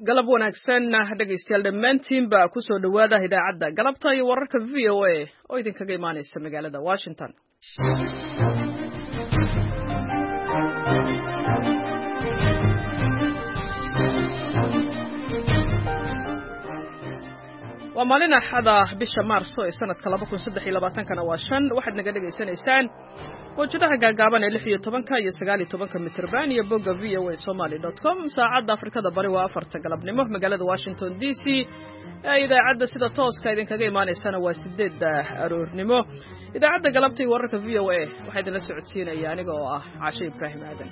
galab wanaagsan dhegaystayaal dhammaantiin baa ku soo dhawaada idaacadda galabta iyo wararka VOA oo idinkaga imaanaysa magaalada Washington. waa maalin axada bisha Maarso ee sanadka 2023 waa 5 waxaad naga dhageysanaysaan wajadaha gaagaaban ee 16 iyo 19 mitirban iyo bogga voasomali.com saacadda Afrikada Bari waa 4 galabnimo magaalada Washington DC idaacadda sida tooska idinkaga imaanaysana waa 8 aroornimo idaacadda galabta iyo wararka VOA waxaa idin la socodsiinaya aniga oo ah Caashe Ibrahim Aadan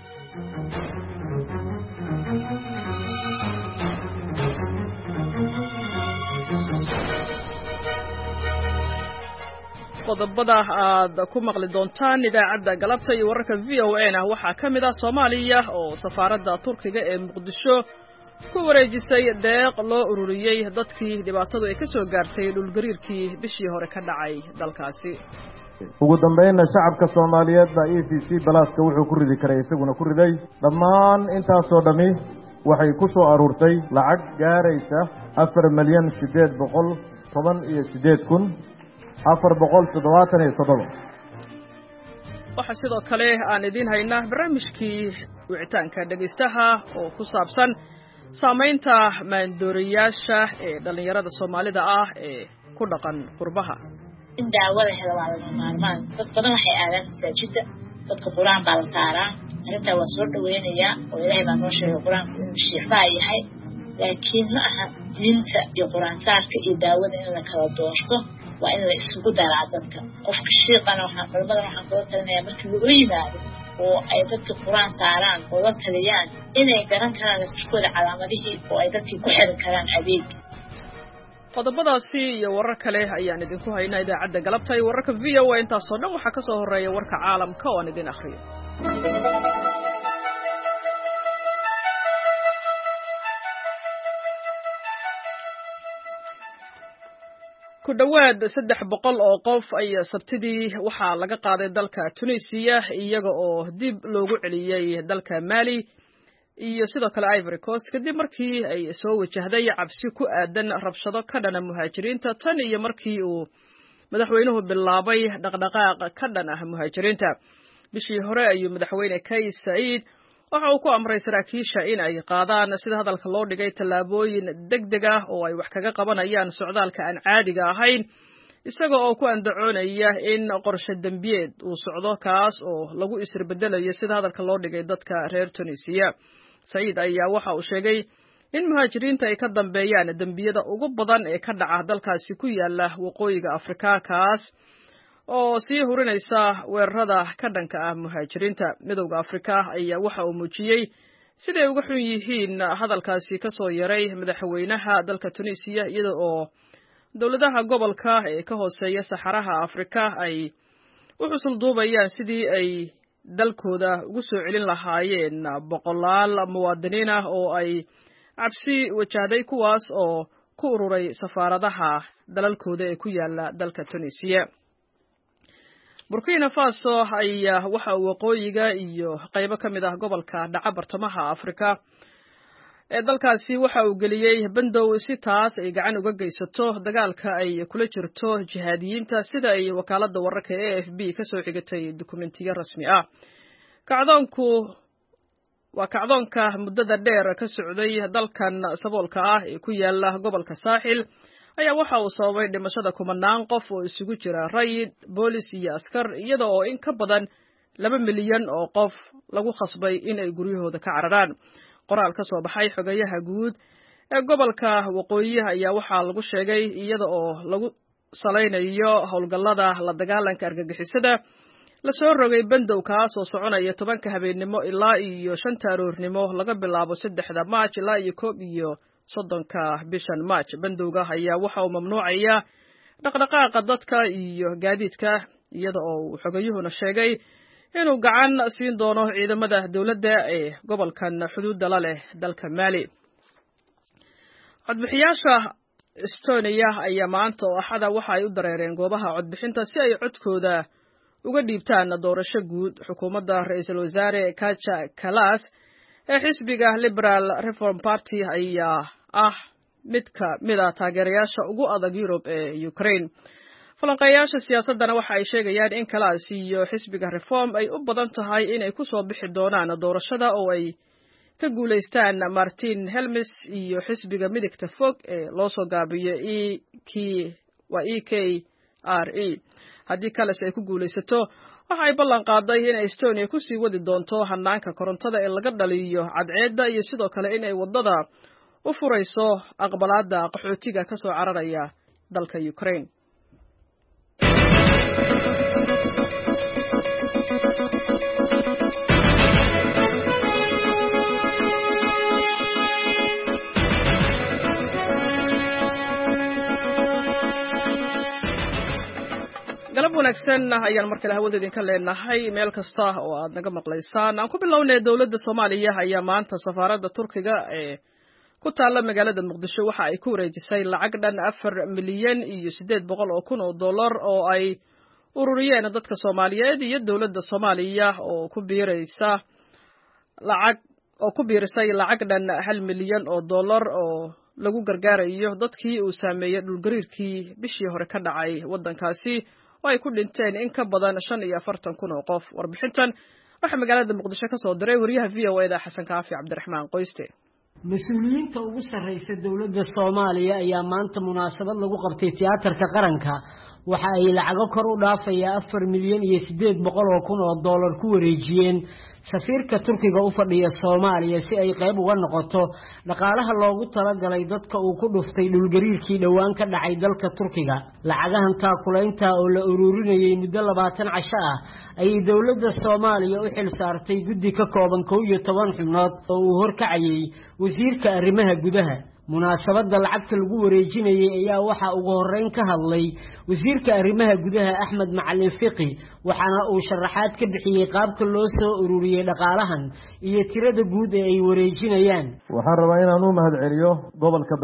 qodobada aad ku maqli doontaan idaacadda galabta iyo wararka VOA-na waxaa ka mid ah Soomaaliya oo safaaradda Turkiga ee Muqdisho ku wareejisay deeq loo ururiyay dadkii dhibaatadu ay ka soo gaartay dhulgariirkii bishii hore ka dhacay dalkaasi. ugu dambeynna shacabka Soomaaliyeed baa EFC balaaska wuxuu ku ridi karay isaguna ku riday dhammaan intaas oo dhami waxay ku soo aruurtay lacag gaaraysa 4,818,000 477 waxaa sidoo kale aan idin haynaa barnaamijkii wicitaanka dhagaystaha oo ku saabsan saamaynta maandooriyaasha ee dhalinyarada Soomaalida ah ee ku dhaqan qurbaha. in daawada helo waa laga maarmaan dad badan waxay aadaan masaajidda dadka quraan baa la saaraa arrinta waa soo dhaweynayaa oo Ilaahay baa noo sheegay quraanku inuu shiifa yahay laakiin ma aha diinta iyo quraan saarka iyo daawada in la kala doorto waa in la isugu daraa dadka qofka shiiqana culimada waxaan kula talinayaa markii uu yimaado oo ay dadka quraan saaraan oo la taliyaan inay garan karaan naftirkooda calaamadihii oo ay dadkii ku xiran karaan adeeg. qodobadaasi iyo warar kale ayaan idinku haynaa idaacadda galabta iyo wararka VOA intaasoo dhan waxaa ka soo horeeya warka caalamka oo aan idin akhriyo. ku dhawaad 300 oo qof ayaa sabtidii waxaa laga qaaday dalka Tunisia iyaga oo dib loogu celiyay dalka Mali iyo sidoo kale Ivory Coast kadib markii ay soo wajahday cabsi ku aadan rabshado ka dhana muhaajiriinta tan iyo markii uu madaxweynuhu bilaabay dhaqdhaqaaq ka dhan ah muhaajiriinta bishii hore ayuu madaxweyne Kais Saied waxa uu ku amray saraakiisha in ay qaadaan sida hadalka loo dhigay tallaabooyin degdeg ah oo ay wax kaga qabanayaan socdaalka aan caadiga ahayn isaga oo ku andacoonaya in qorshe dambiyeed uu socdo kaas oo lagu isrbedelayo sida hadalka loo dhigay dadka reer Tunisia. Saied ayaa waxa uu sheegay in muhaajiriinta ay ka dambeeyaan dambiyada ugu badan ee ka dhaca dalkaasi ku yaala waqooyiga Afrika kaas oo sii hurinaysa weerarada ka dhanka ah muhaajiriinta. Midowga Afrika ayaa waxa uu muujiyay siday uga xun yihiin hadalkaasi ka soo yaray madaxweynaha dalka Tunisia iyada oo dawladaha gobolka ee ka hooseeya Saxaraha Afrika ay u xusul duubayaan sidii ay dalkooda ugu soo celin lahaayeen boqolaal muwaadiniin ah oo ay cabsi wajahday kuwaas oo ku ururay safaaradaha dalalkooda ee ku yaala dalka Tunisia. Burkina Faso ayaa waxa uu waqooyiga iyo qaybo ka mid ah gobolka dhaca bartamaha Afrika ee dalkaasi waxa uu geliyay bandow si taas ay gacan uga geysato dagaalka ay kula jirto jihaadiyiinta sida ay wakaaladda wararka AFP ka soo xigatay dukumentiyo rasmi ah. kacdoonka muddada dheer ka socday dalkan saboolka ah ee ku yaala gobolka Saaxil ayaa waxa uu sababay dhimashada kumanaan qof oo isugu jira rayid, boolis iyo askar iyada oo in ka badan 2 milyan oo qof lagu khasbay in ay guryahooda ka cararaan. qoraal ka soo baxay xogayaha guud ee gobolka waqooyi ayaa waxaa lagu sheegay iyada oo lagu salaynayo howlgallada la dagaalanka argagixisada la soo rogay bandow kaas oo soconaya 10 habeenimo ilaa iyo 5 aroornimo laga bilaabo 3 Maarch ilaa iyo 30 bishan Maarch. bandowga ayaa waxa uu mamnuucaya dhaqdhaqaaqa dadka iyo gaadiidka iyada oo xogayuhuna sheegay inuu gacan siin doono ciidamada dawladda ee gobolkan xuduudda la leh dalka Mali. codbixiyaasha Estonia ayaa maanta oo axada waxa ay u dareereen goobaha codbixinta si ay codkooda uga dhiibtaan doorasho guud. xukuumadda ra'iisul wasaare Kaja Kallas ee xisbiga Liberal Reform Party ayaa ah mid ka mid ah taageerayaasha ugu adag Yurub ee Ukraine. falanqeeyaasha siyaasadana waxa ay sheegayaan in kalaasi iyo xisbiga Reform ay u badan tahay inay ku soo bixi doonaan doorashada oo ay ka guuleystaan Martin Helmes iyo xisbiga midigta fog ee loo soo gaabiyo EKRE. haddii kalaasi ay ku guuleysato waxa ay ballan qaaday in Estonia ku sii wadi doonto hanaanka korontada ee laga dhaliyo cadceedda iyo sidoo kale in ay wadada u furayso aqbalaadda qaxootiga ka soo cararaya dalka Ukraine. galab wanaagsan ayaan markale hawada idinka leenahay meel kasta oo aad naga maqlaysaan. aan ku bilownay dawladda Soomaaliya ayaa maanta safaaradda Turkiga ee ku taala magaalada Muqdisho waxa ay ku wareejisay lacag dhan 4 milyan iyo 800 oo kun oo dollar oo ay ururiyeen dadka Soomaaliyeed iyo dawladda Soomaaliya oo ku biirisay lacag dhan 1 milyan oo dollar oo lagu gargaarayo dadkii uu saameeyay dhulgariirkii bishii hore ka dhacay wadankaasi oo ay ku dhinteen in ka badan 45 kun oo qof. warbixintan waxa magaalada Muqdisho ka soo diray wariyaha VOA Xasan Kaafi Cabdiraxmaan Qoyste. mas-uuliyiinta ugu sarreysa dawladda Soomaaliya ayaa maanta munaasabad lagu qabtay tiyaatarka qaranka waxa ay lacago kor u dhaafaya 4 milyan iyo 800 oo kun oo dollar ku wareejiyeen safiirka Turkiga u fadhiya Soomaaliya si ay qayb uga noqoto dhaqaalaha loogu talagalay dadka uu ku dhuftay dhulgariirkii dhawaan ka dhacay dalka Turkiga. lacagahan taakulaynta oo la ururinayay muddo 20 casho ah ayay dawladda Soomaaliya u xil saartay guddi ka kooban 12 xubnood oo uu horkacayay wasiirka arrimaha gudaha. munaasabadda lacagta lagu wareejinayay ayaa waxa ugu horeyn ka hadlay wasiirka arrimaha gudaha Axmed Macalin Fiqi waxaana uu sharaxaad ka bixiyay qaabka loo soo ururiyay dhaqaalahan iyo tirada guud ee ay wareejinayaan. waxaan rabaa inaan u mahadceliyo gobolka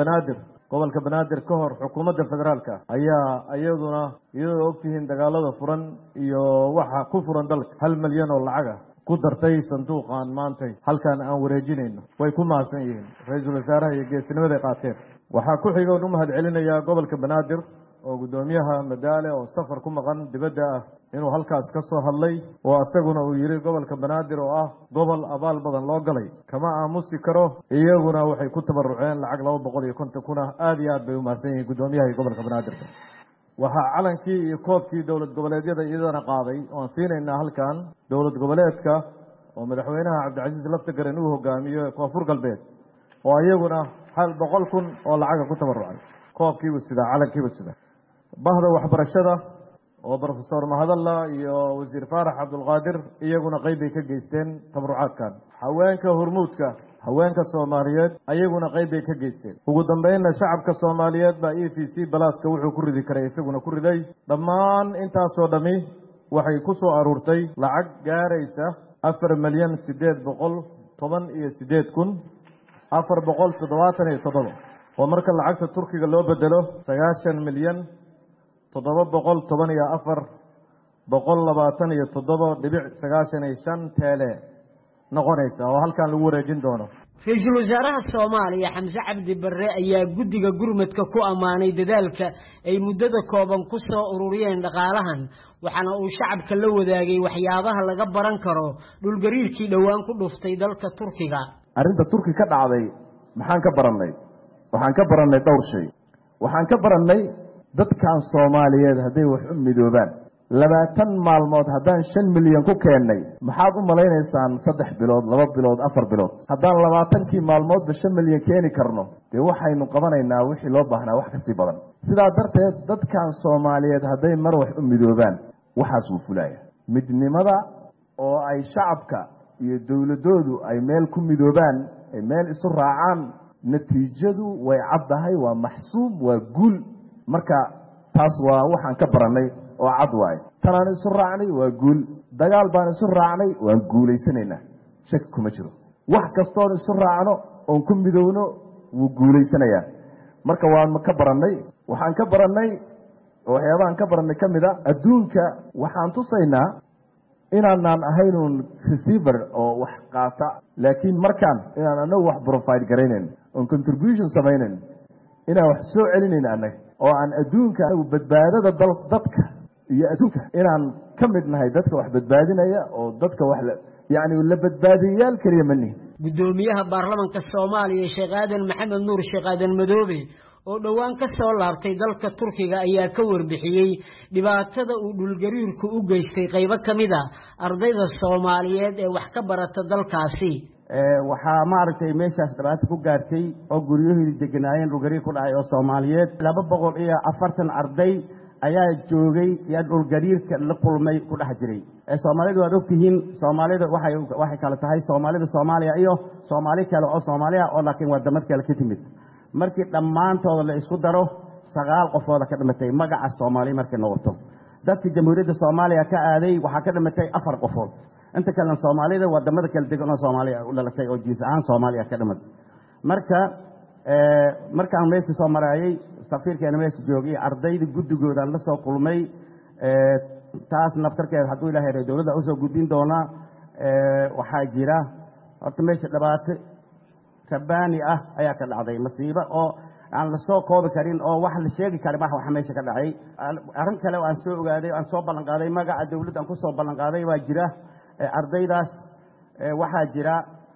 Banaadir ka hor xukuumadda federaalka ayaa iyaduna iyadoo ogtihiin dagaalada furan iyo waxa ku furan dalka 1 milyan oo lacag ah ku dartay sanduuqan maanta halkan aan wareejinayno. way ku mahadsan yihiin ra'iisul wasaaraha iyo geesinimada qaateen. waxaa ku xiga oo u mahadcelinayaa gobolka Banaadir oo gudoomiyaha Madaale oo safar ku maqan dibadda ah inuu halkaas ka soo hadlay oo asaguna uu yiri gobolka Banaadir oo ah gobol abaal badan loo galay kama aamusi karo. iyaguna waxay ku tabaruceen lacag 250 kun aad iyo aad bay u mahadsan yihiin gudoomiyaha gobolka Banaadir. waxaa calankii iyo koobkii dawlad goboleedyada iyadana qaaday oo aan siinayna halkan dawlad goboleedka oo madaxweynaha Cabdicasiis Laftagareen uu hogaamiyo Koonfur Galbeed oo iyaguna 100 kun oo lacag ku tabarucay. koobkiiba sida calankiiba sida bahda waxbarashada oo Professor Mahadalla iyo Wasiir Faarax Abdulqaadir iyaguna qayb ay ka geysteen tabarucaadkan. haweenka Soomaaliyeed ayaguna qayb ay ka geysteen. ugu dambeynna shacabka Soomaaliyeed baa EFC balaaska wuxuu ku ridi karay isaguna ku riday. dhammaan intaas oo dhami waxay ku soo aruurtay lacag gaaraysa 4 milyan 818 kun 477 oo marka lacagta Turkiga loo bedelo 9 milyan 714,127.95 TL noqonaysa oo halkan lagu wareejin doono. Ra'iisul Wasaaraha Soomaaliya Xamse Cabdi Barre ayaa guddiga gurmadka ku amaanay dadaalka ay muddada kooban ku soo ururiyeen dhaqaalahan waxaana uu shacabka la wadaagay waxyaabaha laga baran karo dhulgariirkii dhawaan ku dhuftay dalka Turkiga. arrinta Turki ka dhacday maxaan ka barannay? waxaan ka barannay dhowr shay. waxaan ka barannay dadkan Soomaaliyeed hadday wax u midoobaan 20 maalmood haddaan 5 milyan ku keennay maxaad u maleynaysaan 3 bilood 2 bilood 4 bilood haddaan 20kii maalmoodba 5 milyan keeni karno dee waxaynu qabanaynaa wixii loo baahnaa wax kasii badan. sidaa darteed dadkan Soomaaliyeed hadday mar wax u midoobaan waxaas uu fulaya midnimada oo ay shacabka iyo dawladoodu ay meel ku midoobaan ay meel isu raacaan natiijadu way caddahay waa maxsuub waa guul. marka taas waa waxaan ka barannay oo cad waay. tanaan isu raacnay waa guul. dagaal baan isu raacnay waan guulaysanaynaa shaki kuma jiro. wax kastoon isu raacno oon ku midowno wuu guulaysanayaa. marka waan ka barannay waxaan ka barannay waxyaabahan ka barannay ka mid a adduunka waxaan tusaynaa inaanaan ahaynun receiver oo wax qaata laakiin markaan inaan anagu wax provide garaynayn oon contribution samaynayn inaan wax soo celinayna annaga oo aan adduunka anagu badbaadada dadka iyo adduunka inaan ka mid nahay dadka wax badbaadinaya oo dadka wax yacni la badbaadiyayaal keliya ma nihin guddoomiyaha baarlamanka Soomaaliya Sheekh Aadan Maxamed Nuur Sheekh Aadan Madoobe oo dhawaan ka soo laabtay dalka Turkiga ayaa ka warbixiyay dhibaatada uu dhulgariirku u geystay qaybo kamid ah ardayda Soomaaliyeed ee wax ka barata dalkaasi waxaa maaragtay meeshaas dhibaato ku gaartay oo guryahoodii deganaayeen dhulgariir ku dhacay oo Soomaaliyeed 240 arday ayaa joogay yaa dhulgariirka la kulmay ku dhex jiray Soomaalidu waa ogtihiin Soomaalida waxay kala tahay Soomaalida Soomaaliya iyo Soomaali kale oo Soomaaliya oo laakiin wadamada kale ka timid markii dhammaantood la isku daro 9 qofood ka dhimatay magaca Soomaali markay noqoto dadka jamhuuriyadda Soomaaliya ka aaday waxa ka dhimatay 4 qofood inta kale Soomaalida wadamada kale degan oo Soomaaliya u dhalatay oo jiis ahaan Soomaaliya ka dhimatay markaan meesha soo marayay safiirkeena meesha joogay ardayda guddigooda la soo kulmay taas naftarkeeda hadduu Ilaahay dawladda u soo gudbin doona waxaa jira horta meesha dhibaato kabaani ah ayaa ka dhacday masiibo oo aan la soo koobi karin oo wax la sheegi karin waxa meesha ka dhacay arrin kale oo aan soo ogaaday aan soo ballan qaaday magaca dawladda aan ku soo ballan qaaday waa jira ardaydaas waxaa jira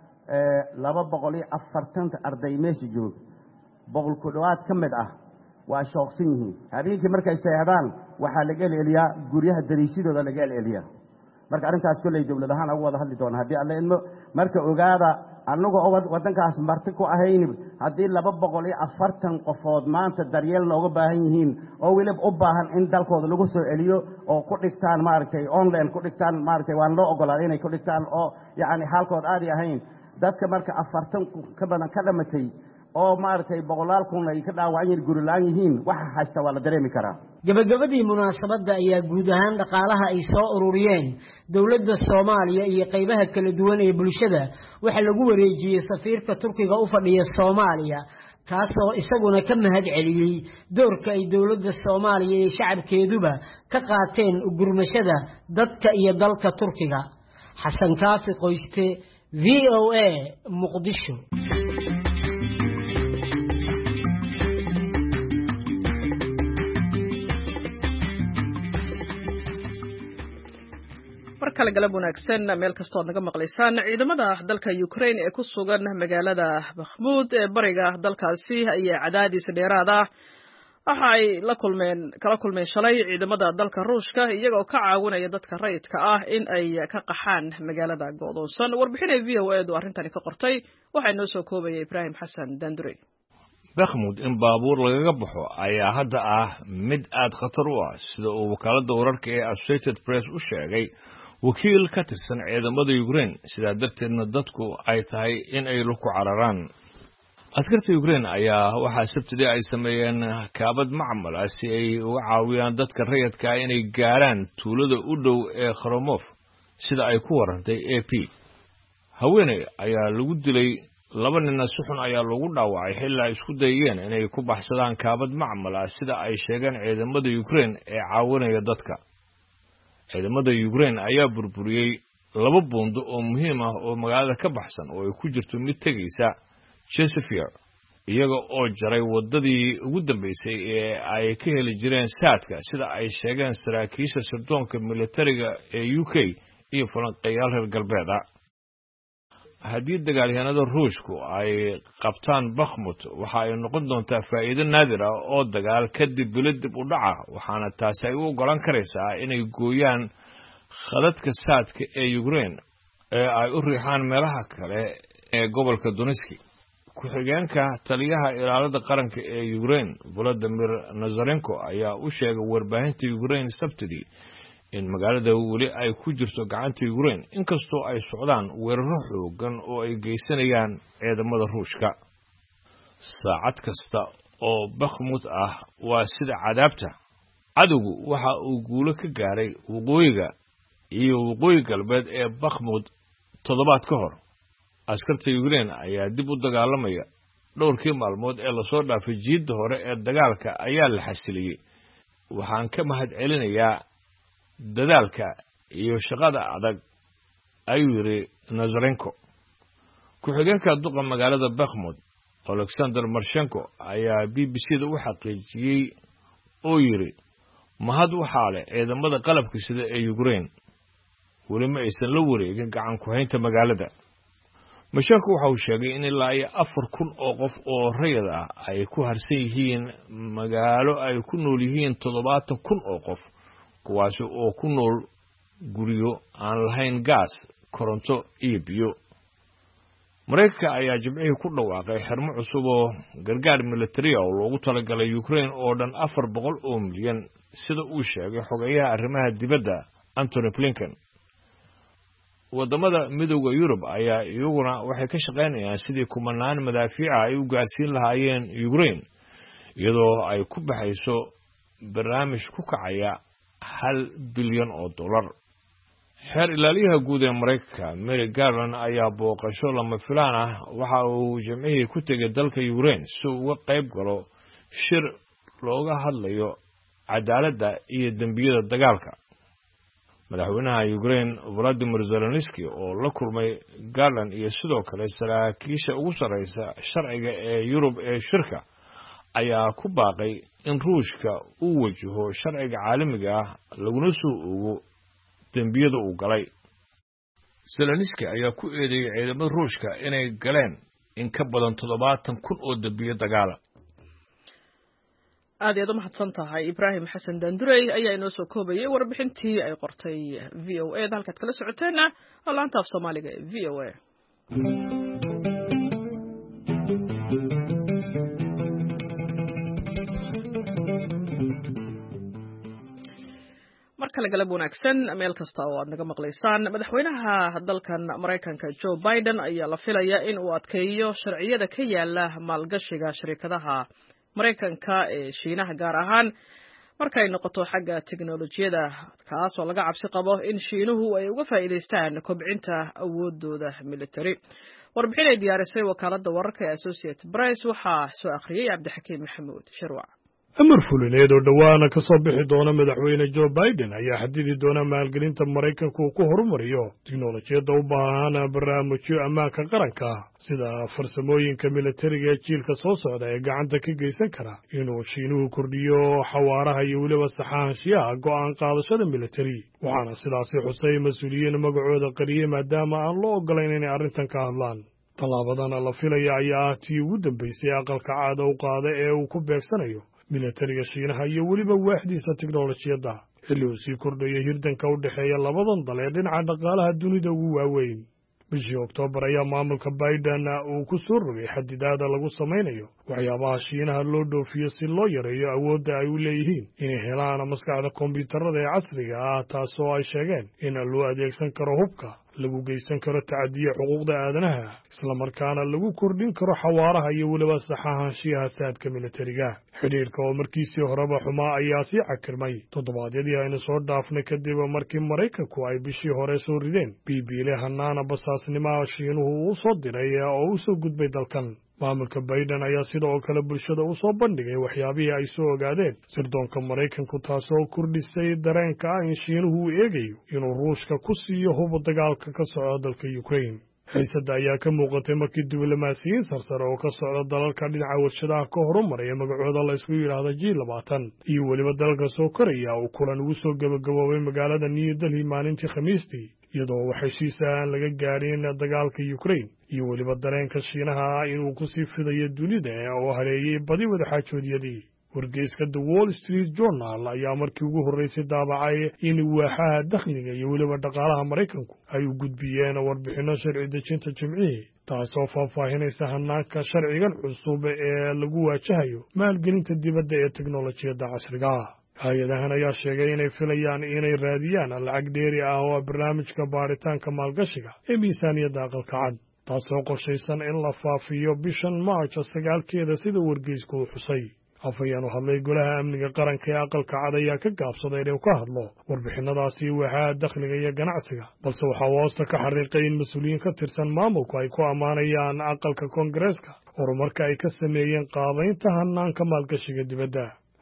240 arday meesha joog boqol ku dhawaad ka mid ah waa shaqsin yihiin habeenkii markay seexdaan waxa laga leeliyaa guryaha dariishadooda laga leeliyaa marka arrintaas kulay dawladahan ugu wada hadli doona hadii alla idmo marka ogaada anagoo wadankaas marti ku ahayn hadii 240 qofood maanta daryeel looga baahan yihiin oo waliba u baahan in dalkooda lagu soo celiyo oo ku dhigtaan maaragtay online ku dhigtaan maaragtay waan loo ogolaaday inay ku dhigtaan oo yaani halkood aad yahayn dadka marka 40 ka badan ka dhamatay oo maartay boqolaal kun ay ka dhaawaceen guri laan yihiin waxa haysta waa la dareemi karaa gabagabadii munaasabada ayaa guud ahaan dhaqaalaha ay soo ururiyeen dawladda Soomaaliya iyo qaybaha kala duwan ee bulshada waxa lagu wareejiyay safiirka Turkiga u fadhiya Soomaaliya kaasoo isaguna ka mahad celiyay doorka ay dawladda Soomaaliya iyo shacabkeeduba ka qaateen u gurmashada dadka iyo dalka Turkiga Xasan Kaafi Qoyste VOA Muqdisho markale galab wanaagsan meel kasta oo naga maqlaysaan ciidamada dalka Ukraine ee ku sugan magaalada Bakhmut ee bariga dalkaasi ayaa cadaadis dheeraad ah waxa ay kala kulmeen shalay ciidamada dalka Ruushka iyagoo ka caawinaya dadka rayidka ah in ay ka qaxaan magaalada go'doonsan warbixinay VOA-du arintani ka qortay waxa inoo soo koobay Ibrahim Xasan Dandure Bakhmut in baabuur lagaga baxo ayaa hadda ah mid aad khatar u ah sida uu wakaaladda wararka ee Associated Press u sheegay wakiil ka tirsan ciidamada Ukraine sida darteedna dadku ay tahay in ay ku cararaan askarta Ukraine ayaa waxa sabtidii ay sameeyeen kaabad macmal ah si ay uga caawiyaan dadka rayidka ah inay gaaraan tuulada u dhow ee Kharomov sida ay ku warantay AP haweeney ayaa lagu dilay 2 nin si xun ayaa lagu dhaawacay xilli ay isku dayeen inay ku baxsadaan kaabad macmal ah sida ay sheegeen ciidamada Ukraine ee caawinaya dadka ciidamada Ukraine ayaa burburiyay 2 buundo oo muhiim ah oo magaalada ka baxsan oo ay ku jirto mid tagaysa Chesifier iyaga oo jaray wadadii ugu dambeysay ee ay ka heli jireen saadka sida ay sheegeen saraakiisha sirdoonka militariga ee UK iyo falanqeeyaal reer galbeeda haddii dagaalyahanada Ruushku ay qabtaan Bakhmut waxa ay noqon doontaa faa'iido naadir ah oo dagaal kadib bilad u dhaca waxaana taasi ay u ogolaan karaysaa inay gooyaan khadadka saadka ee Ukraine ee ay u riixaan meelaha kale ee gobolka Donetsk ku-xigeenka taliyaha ilaalada qaranka ee Ukraine Volodymyr Nazarenko ayaa u sheegay warbaahinta Ukraine sabtidii in magaalada weli ay ku jirto gacanta Ukraine inkastoo ay socdaan weeraro xoogan oo ay geysanayaan ciidamada Ruushka saacad kasta oo Bakhmut ah waa sida cadaabta cadowgu waxa uu guulo ka gaaray waqooyiga iyo waqooyi galbeed ee Bakhmut toddobaad ka hor askarta Ukraine ayaa dib u dagaalamaya dhowrkii maalmood ee la soo dhaafay jiidda hore ee dagaalka ayaa la xasiliyay waxaan ka mahad celinayaa dadaalka iyo shaqada adag ayuu yiri Nazarenko ku-xigeenka duqa magaalada Bakhmut alexander marshenko ayaa b b c da u xaqiijiyey oo yidhi mahad waxaa leh ciidamada qalabka sida ee Ukraine weli ma aysan la wareegin gacan ku haynta magaalada. Marshenko waxa uu sheegay in ilaa 4,000 oo qof oo rayid ah ay ku harsan yihiin magaalo ay ku nool yihiin 70,000 oo qof kuwaas oo ku nool guryo aan lahayn gaas, koronto iyo biyo. Mareykanka ayaa jimcihii ku dhawaaqay xirmo cusub oo gargaar militari ah oo loogu talagalay Ukraine oo dhan 400 oo milyan sida uu sheegay xogayaha arrimaha dibadda Antony Blinken. Wadamada midowga Yurub ayaa iyaguna waxay ka shaqeynayaan sidii kumanaan madaafiic ay u gaarsiin lahaayeen Ukraine iyadoo ay ku baxayso barnaamij ku kacaya $1 bilyan oo dollar. xeer ilaaliyaha guud ee Mareykanka Mary Garland ayaa booqasho lama filaan ah waxa uu jimcihii ku tegay dalka Ukraine si uu uga qayb galo shir looga hadlayo cadaaladda iyo dambiyada dagaalka. madaxweynaha Ukraine Volodymyr Zelensky oo la kulmay Garland iyo sidoo kale saraakiisha ugu sareysa sharciga ee Yurub ee shirka ayaa ku baaqay in Ruushka uu wajaho sharciga caalamiga ah laguna soo oogo dambiyada uu galay. Zelensky ayaa ku eedeeyay ciidamada Ruushka inay galeen in ka badan 70,000 oo dambiyo dagaal. aad iyo mahadsan tahay Ibrahim Xasan Dandurey ayaa inoo soo koobayay warbixintii ay qortay VOA halkaad kala socoteena laanta af Soomaaliga ee VOA. markale galab wanaagsan meel kasta oo aad naga maqlaysaan. madaxweynaha dalkan Mareykanka Joe Biden ayaa la filayaa in uu adkeeyo sharciyada ka yaala maalgashiga shirkadaha Mareykanka ee Shiinaha gaar ahaan markay noqoto xagga tiknoolajiyada kaas oo laga cabsi qabo in Shiinuhu ay uga faa'iideystaan kobcinta awoodooda military. warbixin ay diyaarisay wakaaladda wararka ee Associated Press waxaa soo akhriyay Cabdixakiim Maxamuud Sharwac. amar fulineed oo dhawaana ka soo bixi doona madaxweyne Joe Biden ayaa xadidi doona maalgelinta Mareykanka uu ku horumariyo tiknoolajiyada u baahan barnaamijyo ammaanka qaranka sida farsamooyinka militariga ee jiilka soo socda ee gacanta ka geysan kara inuu Shiinuhu kordhiyo xawaaraha iyo weliba saxaanshiyaha go'aan qaadashada militari. waxaana sidaasi xusay mas'uuliyiin magacooda qariyay maadaama aan loo ogolayn inay arrintan ka hadlaan. tallaabadan la filaya ayaa ah tii ugu dambeysay aqalka caada u qaada ee uu ku beegsanayo militariga Shiinaha iyo weliba waaxdiisa tiknoolajiyada xilli uu sii kordhayo hirdanka u dhexeeya labadan dal ee dhinaca dhaqaalaha dunida ugu waaweyn. bishii Oktoobar ayaa maamulka Biden uu ku soo rogay xadidaada lagu samaynayo waxyaabaha Shiinaha loo dhoofiyo si loo yareeyo awoodda ay u leeyihiin inay helaan maskaxda kombiyuutarada ee casriga ah taasoo ay sheegeen in loo adeegsan karo hubka lagu geysan karo tacadiye xuquuqda aadanaha isla markaana lagu kordhin karo xawaaraha iyo weliba saxaanshiyaha saadka militariga. xidhiirka oo markiisii horeba xumaa ayaa sii cakirmay toddobaadyadii aynu soo dhaafnay kadib markii Mareykanku ay bishii hore soo rideen biibiile hanaana basaasnimo Shiinuhu uu soo diray oo u soo gudbay dalkan. maamulka Biden ayaa sidoo kale bulshada u soo bandhigay waxyaabihii ay soo ogaadeen sirdoonka Mareykanku taasoo kordhisay dareenka ah in Shiinuhu uu eegayo inuu Ruushka ku siiyo hub dagaalka ka socda dalka Ukraine. xiisadda ayaa ka muuqatay markii diblomaasiyiin sarsare oo ka socda dalalka dhinaca warshadaha ka horumaraya magacooda la isku yidhaahdo G20 iyo weliba dalalka soo koraya uu kulan ugu soo gabagaboobay magaalada New Delhi maalintii Khamiistii iyadoo wax heshiis aan laga gaadhin dagaalka Ukraine iyo weliba dareenka Shiinaha inuu ku sii fidayo dunida oo hareeyay badi wadaxaajoodiyadii. wargeyska The Wall Street Journal ayaa markii ugu horreysay daabacay in waaxaha dakhliga iyo weliba dhaqaalaha Mareykanku ay u gudbiyeen warbixino sharci dejinta Jimcihii taasoo faahfaahinaysa hanaanka sharcigan cusub ee lagu waajahayo maalgelinta dibadda ee tiknoolajiyada casriga ah. hay-adahan ayaa sheegay inay filayaan inay raadiyaan lacag dheeri ah oo barnaamijka baaritaanka maalgashiga ee miisaaniyadda aqalka cad taasoo qorshaysan in la faafiyo bishan March 9 sida wargeysku uu xusay. afayaan u hadlay golaha amniga qaranka ee aqalka cad ayaa ka gaabsaday inuu ka hadlo warbixinadaasi waaxaha dakhliga iyo ganacsiga balse waxaa hoosta ka xariiqay in mas'uuliyiin ka tirsan maamulku ay ku ammaanayaan aqalka koongareeska horumarka ay ka sameeyeen qaabaynta hanaanka maalgashiga dibadda.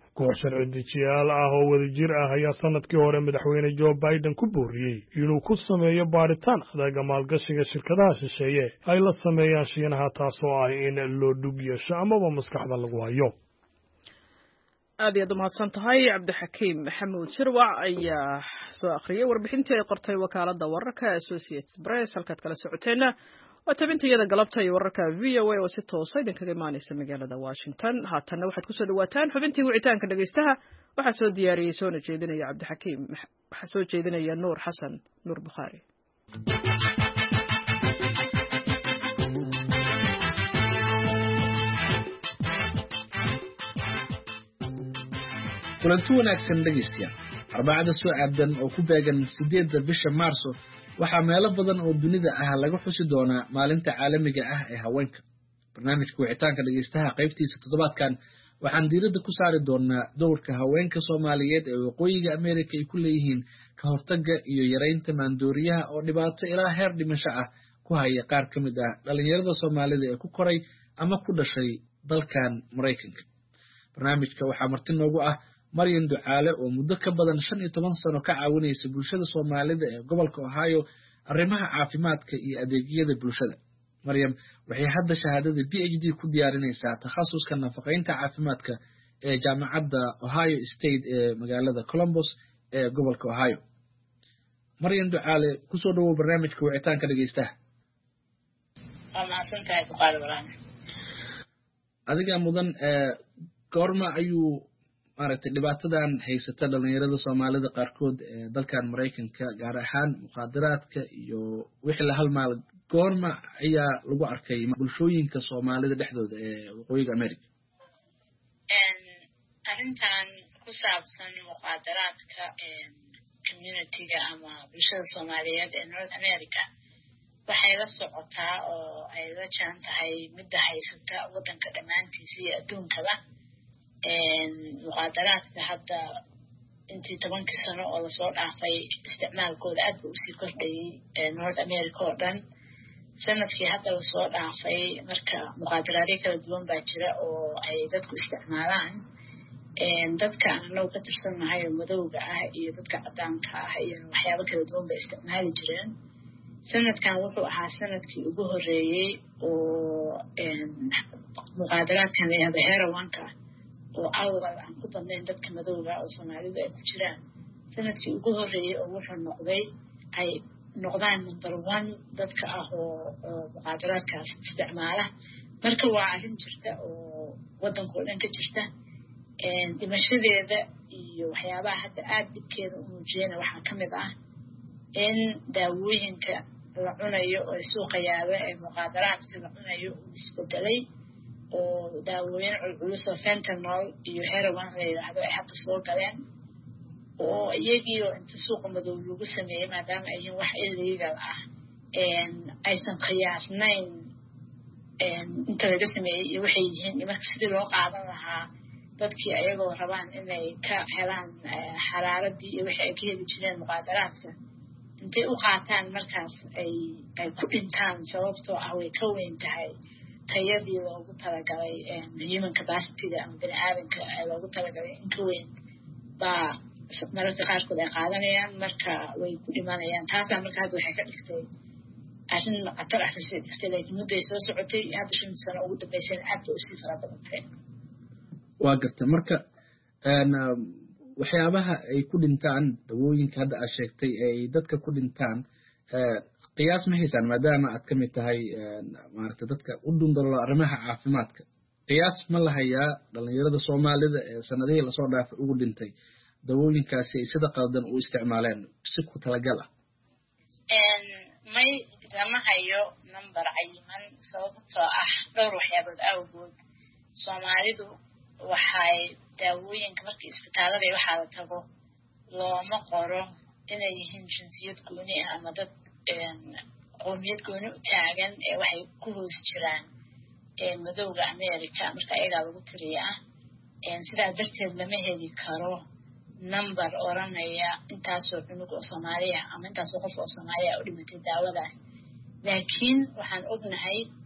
koox sharci dejiyaal ah oo wadajir ah ayaa sanadkii hore madaxweyne Joe Biden ku booriyey inuu ku sameeyo baaritaan adag maalgashiga shirkadaha shisheeye ay la sameeyaan Shiinaha taasoo ah in loo dhug yeesho amaba maskaxda lagu hayo. aad iyo mahadsan tahay Cabdixakiim Maxamuud Shirwac ayaa soo akhriyay warbixintii ay qortay wakaaladda wararka Associated Press halkaad kala socoteena waa tabintayada galabta iyo wararka VOA oo si toos ah idinkaga imaanaysa magaalada Washington haatana waxaad ku soo dhawaataan xubintii wicitaanka dhageystaha waxaa soo diyaariyay soo jeedinaya Cabdixakiim waxaa soo jeedinaya Nuur Xasan Nuur Bukhari. kulanti wanaagsan dhageystayaal arbacada soo aadan oo ku beegan 8 bisha Maarso waxaa meelo badan oo dunida ah laga xusi doonaa maalinta caalamiga ah ee haweenka. barnaamijka wicitaanka dhageystaha qaybtiisa toddobaadkan waxaan diiradda ku saari doonaa doorka haweenka Soomaaliyeed ee waqooyiga Ameerika ay ku leeyihiin ka hortagga iyo yareynta maandooriyaha oo dhibaato ilaa heer dhimasho ah ku haya qaar ka mid ah dhalinyarada Soomaalida ee ku koray ama ku dhashay dalkan Mareykanka. barnaamijka waxaa marti noogu ah Maryam Ducaale oo muddo ka badan 15 sano ka caawinaysa bulshada Soomaalida ee gobolka Ohio arrimaha caafimaadka iyo adeegyada bulshada. Maryam waxay hadda shahaadada PhD ku diyaarinaysaa takhasuska nafaqeynta caafimaadka ee jaamacadda Ohio State ee magaalada Columbus ee gobolka Ohio. Maryam Ducaale ku soo dhawow barnaamijka wicitaanka dhageystaha. Maasantahay Bukhari walaan. Adiga mudan goorma ayuu maaragtay dhibaatadan haysata dhalinyarada Soomaalida qaarkood ee dalkan Mareykanka gaar ahaan muqaadaraadka iyo wixii la halmaal goorma ayaa lagu arkay bulshooyinka Soomaalida dhexdooda ee waqooyiga Ameerika? arrintan ku saabsan muqaadaraadka community-ga ama bulshada Soomaaliyeed ee North America waxay la socotaa oo ay la jaan tahay midda haysata waddanka dhammaantiisa iyo adduunkaba. muqaadaraadka hadda intii 10 sano oo la soo dhaafay isticmaalkooda aad u sii kordhayay North America oo dhan. sanadkii hadda la soo dhaafay marka muqaadaraadyo kala duwan baa jira oo ay dadku isticmaalaan. dadka annagu ka tirsanahay madowga ah iyo dadka caddaanka ah iyo waxyaabo kala duwan bay isticmaali jireen. sanadkan wuxuu ahaa sanadkii ugu horeeyay oo muqaadaraadkan la yiraahdo heroin-ka oo awal aan ku badnayn dadka madowga oo Soomaalidu ay ku jiraan. sanadkii ugu horeeyay oo wuxuu noqday ay noqdaan number 1 dadka ah oo muqaadaraadkaas isticmaala. marka waa arrin jirta oo waddanka oo dhan ka jirta. dhimashadeeda iyo waxyaabaha hadda aad dibkeeda u muujiyana waxaa ka mid ah in daawooyinka la cunayo oo suuqa yaala ee muqaadaraadka la cunayo uu isbedelay oo daawooyin culus oo fentanyl iyo heroin la yiraahdo ay hadda soo galeen oo iyagii oo inta suuqa madow lagu sameeyay maadaama ay yihiin wax illegal ah aysan qiyaasnayn inta laga sameeyay iyo waxay yihiin marka sidii loo qaadan lahaa dadkii ayagoo rabaan inay ka helaan xaraaradii iyo wixii ay ka heli jireen muqaadaraadka intay u qaataan markaas ay ku dhintaan sababtoo ah way ka weyn tahay tayadii loogu talagalay human capacity-ga ama bini'aadanka loogu talagalay in ka weyn baa mararka qaarkood ay qaadanayaan marka way ku dhimanayaan. taasaa marka hadda waxay ka dhigtay arrin khatar ah kasii dhigtay laakiin mudday soo socotay hadda 5 sano ugu dambeysay aad bay usii fara badantay. waa garta marka waxyaabaha ay ku dhintaan dawooyinka hadda aad sheegtay ay dadka ku dhintaan qiyaas ma haysaan maadaama aad ka mid tahay maaragtay dadka u dhundalo arrimaha caafimaadka qiyaas ma la hayaa dhalinyarada Soomaalida ee sanadihii lasoo dhaafay ugu dhintay dawooyinkaasi ay sida qaldan u isticmaaleen si ku talagal ah? may lama hayo number cayiman sababtoo ah dhowr waxyaabood awgood. Soomaalidu waxay daawooyinka markii isbitaalada waxaa la tago looma qoro inay yihiin jinsiyad gooni ah ama dad qowmiyad gooni u taagan ee waxay ku hoos jiraan madowga Ameerika marka ayagaa lagu tiriyaa. sidaa darteed lama heli karo number oranaya intaasoo cunug oo Soomaaliya ama intaasoo qof oo Soomaaliya u dhimatay daawadaas. laakiin waxaan ognahay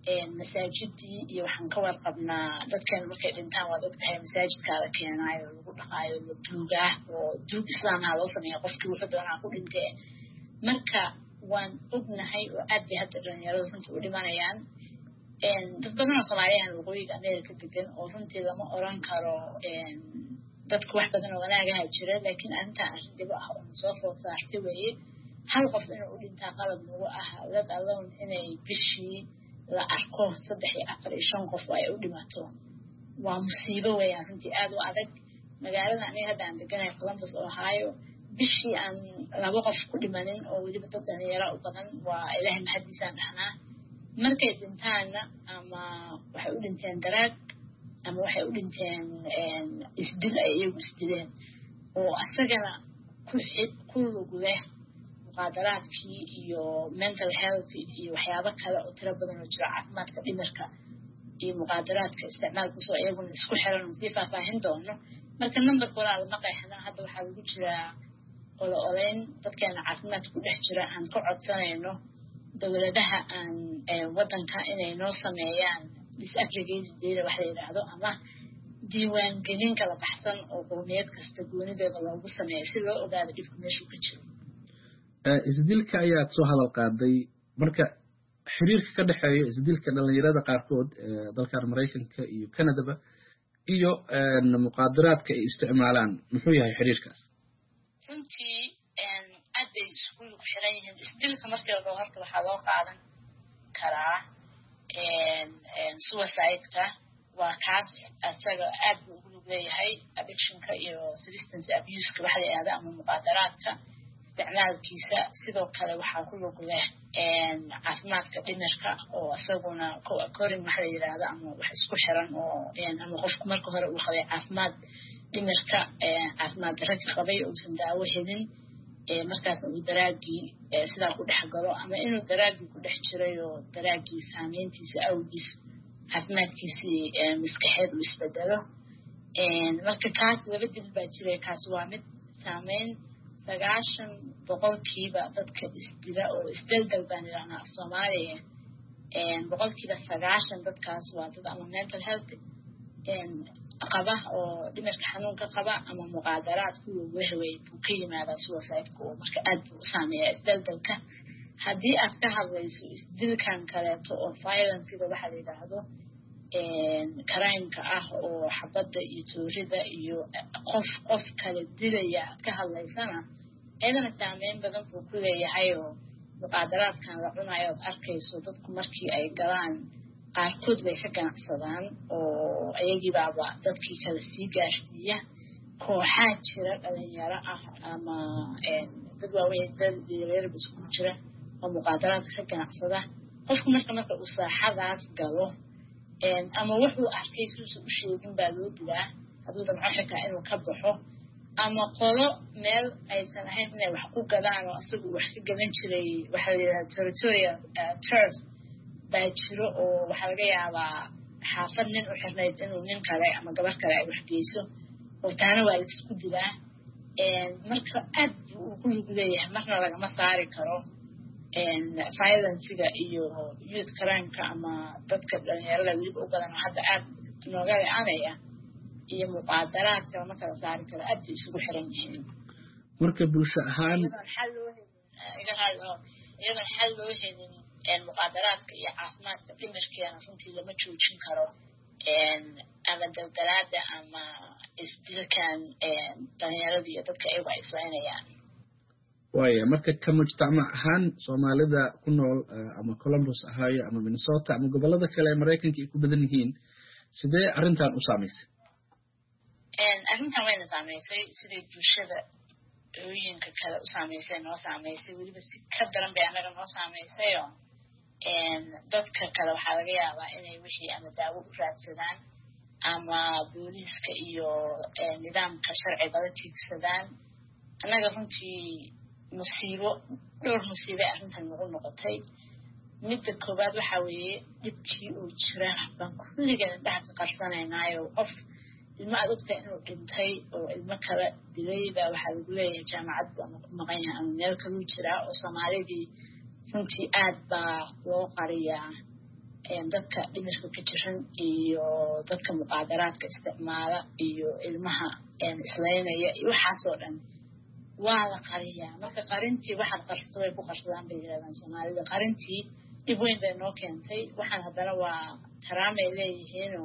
masaajidii iyo waxaan ka warqabnaa dadkan markay dhintaan waad ogtahay masaajidkaada keenaayo lagu dhaqaayo la duugaa oo duug islaamaha loo sameeya qofkii wuxuu doonaa ku dhintee marka waan ognahay oo aad bay hadda dhalinyaradu runtii u dhimanayaan dad badan oo soomaaliyahan waqooyiga america degan oo runtii lama oran karo dadku wax badan oo wanaagaha jira laakiin arrintan arrin dhibo ah oo soo food saartay weeye hal qof inuu u dhintaa qalad nagu ah let alone inay bishii la arko 3 iyo 4 iyo 5 qof ay u dhimato waa musiibo weeyaan runtii aad u adag magaalada aniga hadda aan deganahay Columbus Ohio bishii aan 2 qof ku dhimanin oo weliba dad dhalinyaro u badan waa ilaahay mahadiisaan dhahnaa markay dhintaanna ama waxay u dhinteen daraag ama waxay u dhinteen isdil ay iyagu isdileen oo asagana ku lug leh muqaadaraadkii iyo mental health iyo waxyaabo kale oo tiro badan oo jira caafimaadka dhimirka iyo muqaadaraadka isticmaalkiisa iyaguna isku xiran oo si faahfaahin doono marka numberka walaal lama qeexna hadda waxaa lagu jiraa olayn dadkeena caafimaad ku dhex jira aan ka codsanayno dawladaha aan wadanka inay noo sameeyaan disaggregated data wax la yiraahdo ama diiwaan gelin kala baxsan oo qowmiyad kasta goonideeda loogu sameeyo si loo ogaado dhibka meesha ku jiro isdilka ayaad soo hadal qaaday marka xiriirka ka dhaxeeya isdilka dhalinyarada qaarkood dalkan Mareykanka iyo Canada iyo muqaadaraadka ay isticmaalaan muxuu yahay xiriirkaas runtii aad bay isku xiran yihiin isdilka markii la horta waxaa loo qaadan karaa suicide-ka waa kaas asaga aad buu ugu lug leeyahay addictionka iyo substance abuse-ka waxa la yidhahda ama muqaadaraadka isticmaalkiisa sidoo kale waxaa ku lug leh caafimaadka dhimirka oo isaguna co-occurring waxa la yidhahda ama wax isku xiran oo ama qofku marka hore uu qabay caafimaad dhimirka caafimaad darro ka qabay uusan daawo helin markaas uu daraagii sidaa ku dhex galo ama inuu daraagii ku dhex jiray oo daraagii saameyntiisa awgiis caafimaadkiisii maskaxeed uu isbedelo marka kaas laba dil baa jiray kaas waa mid saameyn 90% dadka isdila oo isdaldal baan yidhahnaa af Soomaaliya 90% dadkaas waa dad ama mental health qaba oo dhimirka xanuunka qaba ama muqaadaraad ku wehwey buu ka yimaadaa suicide-ka oo marka aad buu u saameeyaa isdaldalka haddii aad ka hadlayso isdilkan kaleeto oo violence-ga waxa la yidhaahdo crime-ka ah oo xabadda iyo toorida iyo qof kale dilaya aad ka hadlaysana iyadana saameyn badan buu ku leeyahay oo muqaadaraadkan la cunayo ood arkayso dadku markii ay galaan qaarkood bay ka ganacsadaan oo ayagiibaaba dadkii kale sii gaarsiiya kooxaa jira dhalinyaro ah ama dad waaweyn dad yaryarba iskugu jira oo muqaadaraadka ka ganacsada qofku marka uu saaxadaas galo ama wuxuu arkay suusa u sheegin baa loo dilaa hadduu damco xitaa inuu ka baxo ama qolo meel aysan ahayn inay wax ku gadaan oo isagu wax ka gadan jiray waxa la yidhahda territorial turf baa jiro oo waxaa laga yaabaa xaafad nin u xirnayd inuu nin kale ama gabar kale ay wax geyso oo taana waa la isku dilaa marka aad buu ugu lug leeyahay marna lagama saari karo violence-ga iyo youth crime-ka ama dadka dhalinyarada weliba u badan oo hadda aad nooga le-anaya iyo muqaadaraadka lama kala saari karo aad bay isugu xiran yihiin marka bulsho ahaan iyadoon xal loo helin muqaadaraadka iyo caafimaadka dhimirkeena runtii lama joojin karo ama daldalaada ama isdilkan dhalinyarada iyo dadka ayagu ay islaynayaan waaya marka ka mujtamac ahaan Soomaalida ku nool ama Columbus Ohio ama Minnesota ama gobolada kale ee Mareykanka ay ku badan yihiin sidee arrintan u saameysay arrintan wayna saameysay sidii bulshada hooyinka kale u saameysay noo saameysay weliba si ka daran bay anaga noo saameysay oo dadka kale waxaa laga yaabaa inay wixii ama daawo u raadsadaan ama booliiska iyo nidaamka sharciga la tiigsadaan annaga runtii dhowr musiibo arrintan nagu noqotay midda koowaad waxaa weeye dhibkii uu jira baan kulligeena dhaxka qarsanaynaayo qof ilmo aad ogtahay inuu dhintay oo ilmo kale dilay baa waxaa lagu leeyahay jaamacad buu ama ku maqan yahay ama meel kaluu jiraa oo soomaalidii runtii aad baa loo qariyaa dadka dhimirka ka jiran iyo dadka muqaadaraadka isticmaala iyo ilmaha islaynaya iyo waxaasoo dhan waa la qariyaa marka qarintii waxaad qarsato way ku qarsadaan bay yidhahdaan soomaalida qarintii dhib weyn bay noo keentay waxaan haddana waa taraamay leeyihiinoo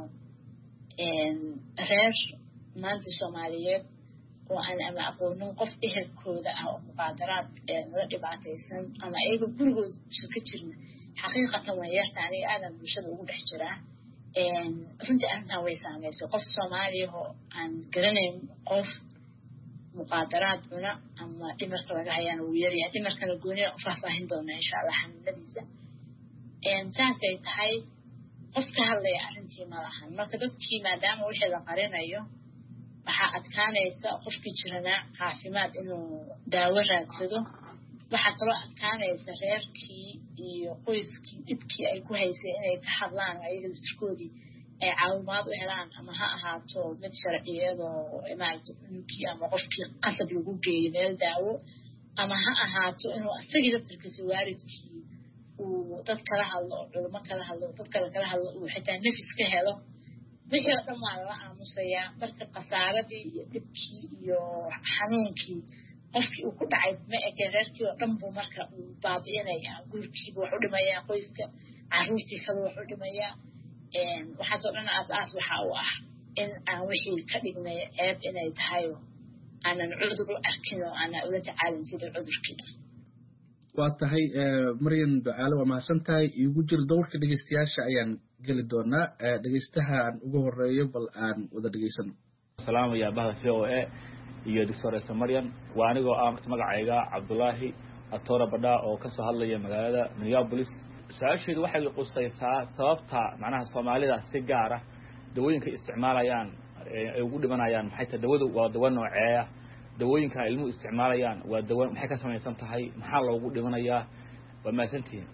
reer maanta soomaaliyeed oo aan ama aqoonin qof ehelkooda ah oo muqaadaraad la dhibaataysan ama ayaga gurigooda usan ka jirna xaqiiqatan waa yarta aniga aadan bulshada ugu dhex jiraa runtii arrintan way saameysay qof soomaaliyahoo aan garanayn qof muqaadaraad cuna ama dhimarka laga hayaana wuu yaryahay dhimarkana gooniya u faahfaahin doonaa insha allah xanuunadiisa saasay tahay qof ka hadlaya arrintii ma lahan marka dadkii maadaama wixii la qarinayo waxaa adkaanaysa qofkii jirana caafimaad inuu daawo raadsado waxaa kaloo adkaanaysa reerkii iyo qoyskii dhibkii ay ku haysay inay ka hadlaan ayaga laftirkoodii ay caawimaad u helaan ama ha ahaato mid sharciyadoo maaragta cunugii ama qofkii qasab lagu geeyo meel daawo ama ha ahaato inuu asagii laftirkiisa waalidkii uu dad kala hadlo oo culimo kala hadlo dad kale kala hadlo uu xitaa nafis ka helo wixii oo dhan waa lala aamusayaa marka khasaaradii iyo dhibkii iyo xanuunkii qofkii uu ku dhacay ma eke reerkii oo dhan buu marka uu baabi'inayaa guurkiiba wax u dhimayaa qoyska carruurtii kale wax u dhimayaa waxaasoo dhan aas waxa uu ah in aan wixii ka dhignay ceeb inay tahayo aanan cudur u arkin oo aanan ula tacaalin sidii cudurkii waa tahay maryan ducaale waa mahadsan tahay iigu jir dowrka dhegeystayaasha ayaan geli doonaa dhegeystaha aan ugu horeeyo bal aan wada dhegeysano salaamaya bahda VOA iyo doctoresa maryan waa anigoo ah magacayga cabdullaahi atoora badhaa oo kasoo hadlaya magaalada Minneapolis su-aasheedu waxay qusaysaa sababta macnaha soomaalida si gaar ah dawooyinka isticmaalayaan ay ugu dhimanayaan maxay tahay dawadu waa dawo nooceeya dawooyinka ilmuhu isticmaalayaan waa dawo maxay ka samaysan tahay maxaa loogu dhimanayaa waa maasantihiin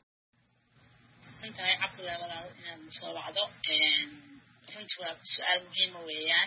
intaay cabdullaahi walaal inaad soo wacdo runtii waa su-aal muhiima weeyaan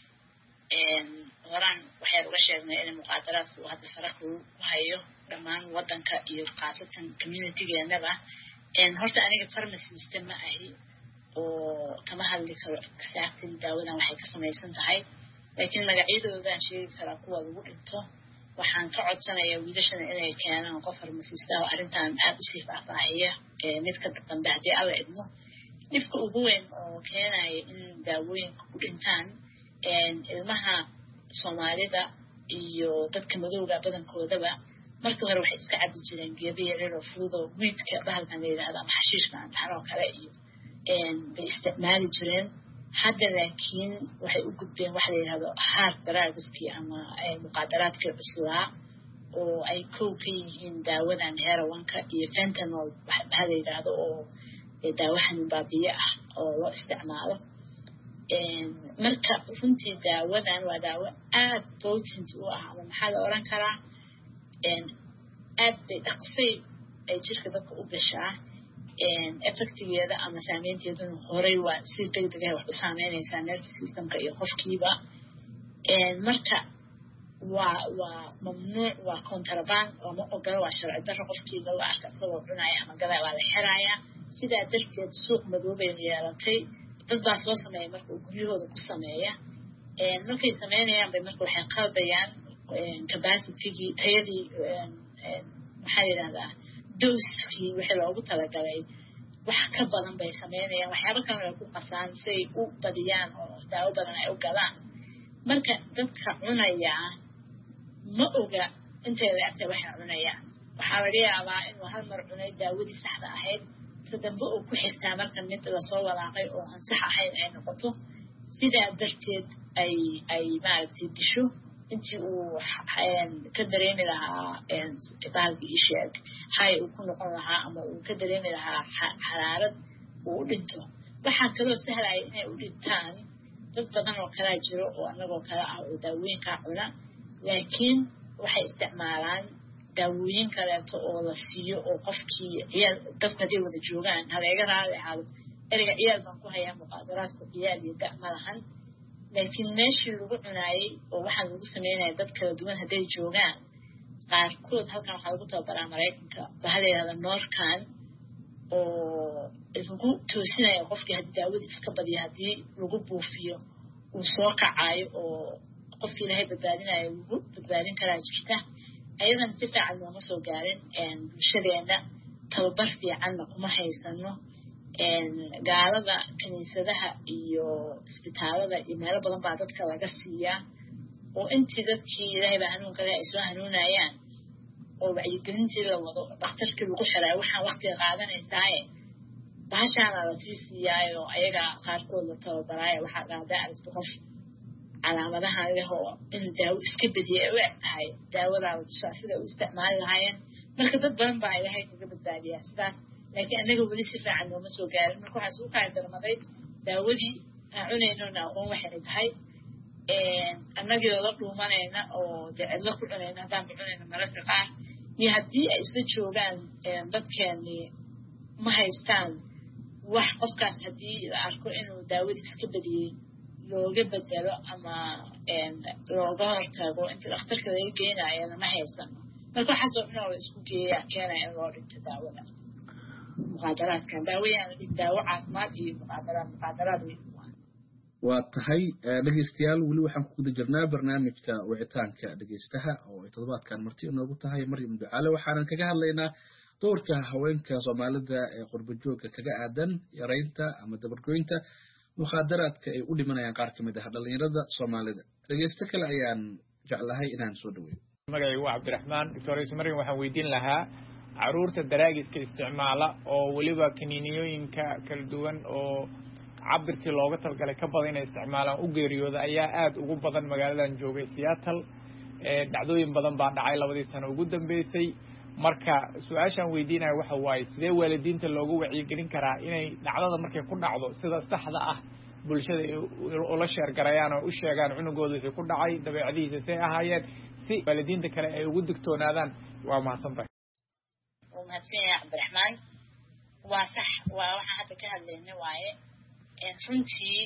horaan waxaan uga sheegnay in muqaadaraadku uu hadda faraq ku hayo dhammaan wadanka iyo khaasatan communitygeenaba horta aniga pharmacist ma ahi oo kama hadli karo exactly daawadan waxay ka samaysan tahay laakiin magacyadoodan sheegi karaa kuwa lagu dhinto waxaan ka codsanayaa wiilashana inay keenaan qof pharmacist ah oo arrintan aad usii faahfaahiya midka dambe haddii alla idmo dhibka ugu weyn oo keenaya in daawooyinka ku dhintaan ilmaha soomaalida iyo dadka madowga badankoodaba markii hore waxay iska cabi jireen geedo yaryar oo fudud oo wiidka bahalkan la yidhaahdo ama xashiishka antaxan oo kale iyo bay isticmaali jireen hadda laakiin waxay u gudbeen waxa la yidhahdo hard drugskii ama muqaadaraadkii cuslaa oo ay kow ka yihiin daawadan herowanka iyo fentanyl waxa la yidhaahdo oo daawo xanuun baabiye ah oo loo isticmaalo marka runtii daawadan waa daawo aad potent u ah ama maxaa la oran karaa aad bay dhaqsay ay jirka dadka u gashaa effectigeeda ama saameynteeduna horey waa si degdeg ah wax u saameynaysaa nerve systemka iyo qofkiiba marka waa mamnuuc waa contraband lama ogola waa sharci darro qofkii lagu arka isagoo cunaya ama gadaa waa la xirayaa sidaa darteed suuq madoobay yeelatay dad baa soo sameeya marka uu guryahooda ku sameeya markay sameynayaan bay marka waxay qaldayaan capacitygii tayadii maxaa yidhahdaa dooskii wixii loogu talagalay wax ka badan bay sameynayaan waxyaaba kalena ay ku qasaan si ay u badiyaan oo daawo badan ay u galaan marka dadka cunayaa ma oga intay la agtay waxay cunayaan waxaa laga yaabaa inuu hal mar cunay daawadii saxda ahayd ta dambe uu ku xigtaa marka mid lasoo walaaqay oo aan sax ahayn ay noqoto sidaa darteed ay maaragtay disho intii uu ka dareemi lahaa bahalkii isheeg hay uu ku noqon lahaa ama uu ka dareemi lahaa xaraarad uu u dhinto waxaa kaloo sahlaya inay u dhintaan dad badan oo kalaa jiro oo anagoo kale ah oo daawooyinkaa cuna laakiin waxay isticmaalaan daawooyin kaleeto oo la siiyo oo qofkii ciyaal dadku hadday wada joogaan haleega raali ahaado ereyga ciyaal baan ku hayaa muqaadaraadku ciyaal iyo da ma lahan laakiin meeshii lagu cunaayey oo waxaa lagu sameynaya dad kala duwan hadday joogaan qaarkood halkan waxaa lagu tababaraa maraykanka waxaa la yidhahdaa norcan oo lagu toosinaya qofkii haddii daawada iska badiyo haddii lagu buufiyo uu soo kacayo oo qofkii ilaahay badbaadinayo lagu badbaadin karaa jirta ayadan si fiican looma soo gaarin bulshadeena tababar fiicanna kuma haysano gaalada kaniisadaha iyo isbitaalada iyo meelo badan baa dadka laga siiyaa oo intii dadkii ilaahay baa hanuun kale ay soo hanuunayaan oo wacyigelintii la wado dhakhtarkii lagu xiraayo waxaan waqtiga qaadanaysaaye bahashaana la sii siiyaayo ayaga qaarkood la tababaraayo waxaa dhahdaa aragti qof calaamadaha leh oo in daawo iska bediya ay u eg tahay daawadaada tusaa sida u isticmaali lahaayeen marka dad badan baa ilaahay kaga badbaadiyaa sidaas laakiin annaga weli si fiican nooma soo gaarin marka waxaa suu kahay darmaday daawadii aan cunaynona aqoon waxay tahay annagii la dhuumanayna oo dee cidlo ku cunayna haddaan ku cunayna mararka qaar iyo haddii ay isla joogaan dadkeeni ma haystaan wax qofkaas haddii la arko inuu daawadii iska bediyey looga bedelo ama looga hortago inta dhakhtarka laga geenayana ma haysan marka waxaasoo dhan oo la isku geeya keenaya in loo dhinto daawada muqaadaraadkan daawayaan daawo caafimaad iyo muqaadaraad wey waa tahay dhegeystayaal weli waxaan ku guda jirnaa barnaamijka wicitaanka dhegeystaha oo ay toddobaadkan marti inoogu tahay Maryam Ducaale waxaanan kaga hadlaynaa doorka haweenka Soomaalida ee qurbo joogga kaga aadan yareynta ama dabargoynta muqaadaraadka ay u dhimanayaan qaar kamid ah dhalinyarada Soomaalida dhegeysta kale ayaan jeclahay inaan soo dhaweeyo magacaygu waa Cabdiraxmaan Dr. Maryam waxaan weydiin lahaa caruurta daraagiska isticmaala oo waliba kaniiniyooyinka kala duwan oo cabirkii looga talgalay ka badan inay isticmaalaan u geeriyooda ayaa aad ugu badan magaaladan joogay Seattle dhacdooyin badan baa dhacay 2 sano ugu dambeysay marka su'aashan weydiinayo waxa waaye sidee waalidiinta loogu wacyigelin karaa inay dhacdada markay ku dhacdo sida saxda ah bulshada ula sheer garayaan oo u sheegaan cunugooda wixii ku dhacay dabeecadihiisa say ahaayeen si waalidiinta kale ay ugu digtoonaadaan waa mahadsantahay ومهتسين عبد الرحمن وصح وحتى كهذا waaye runtii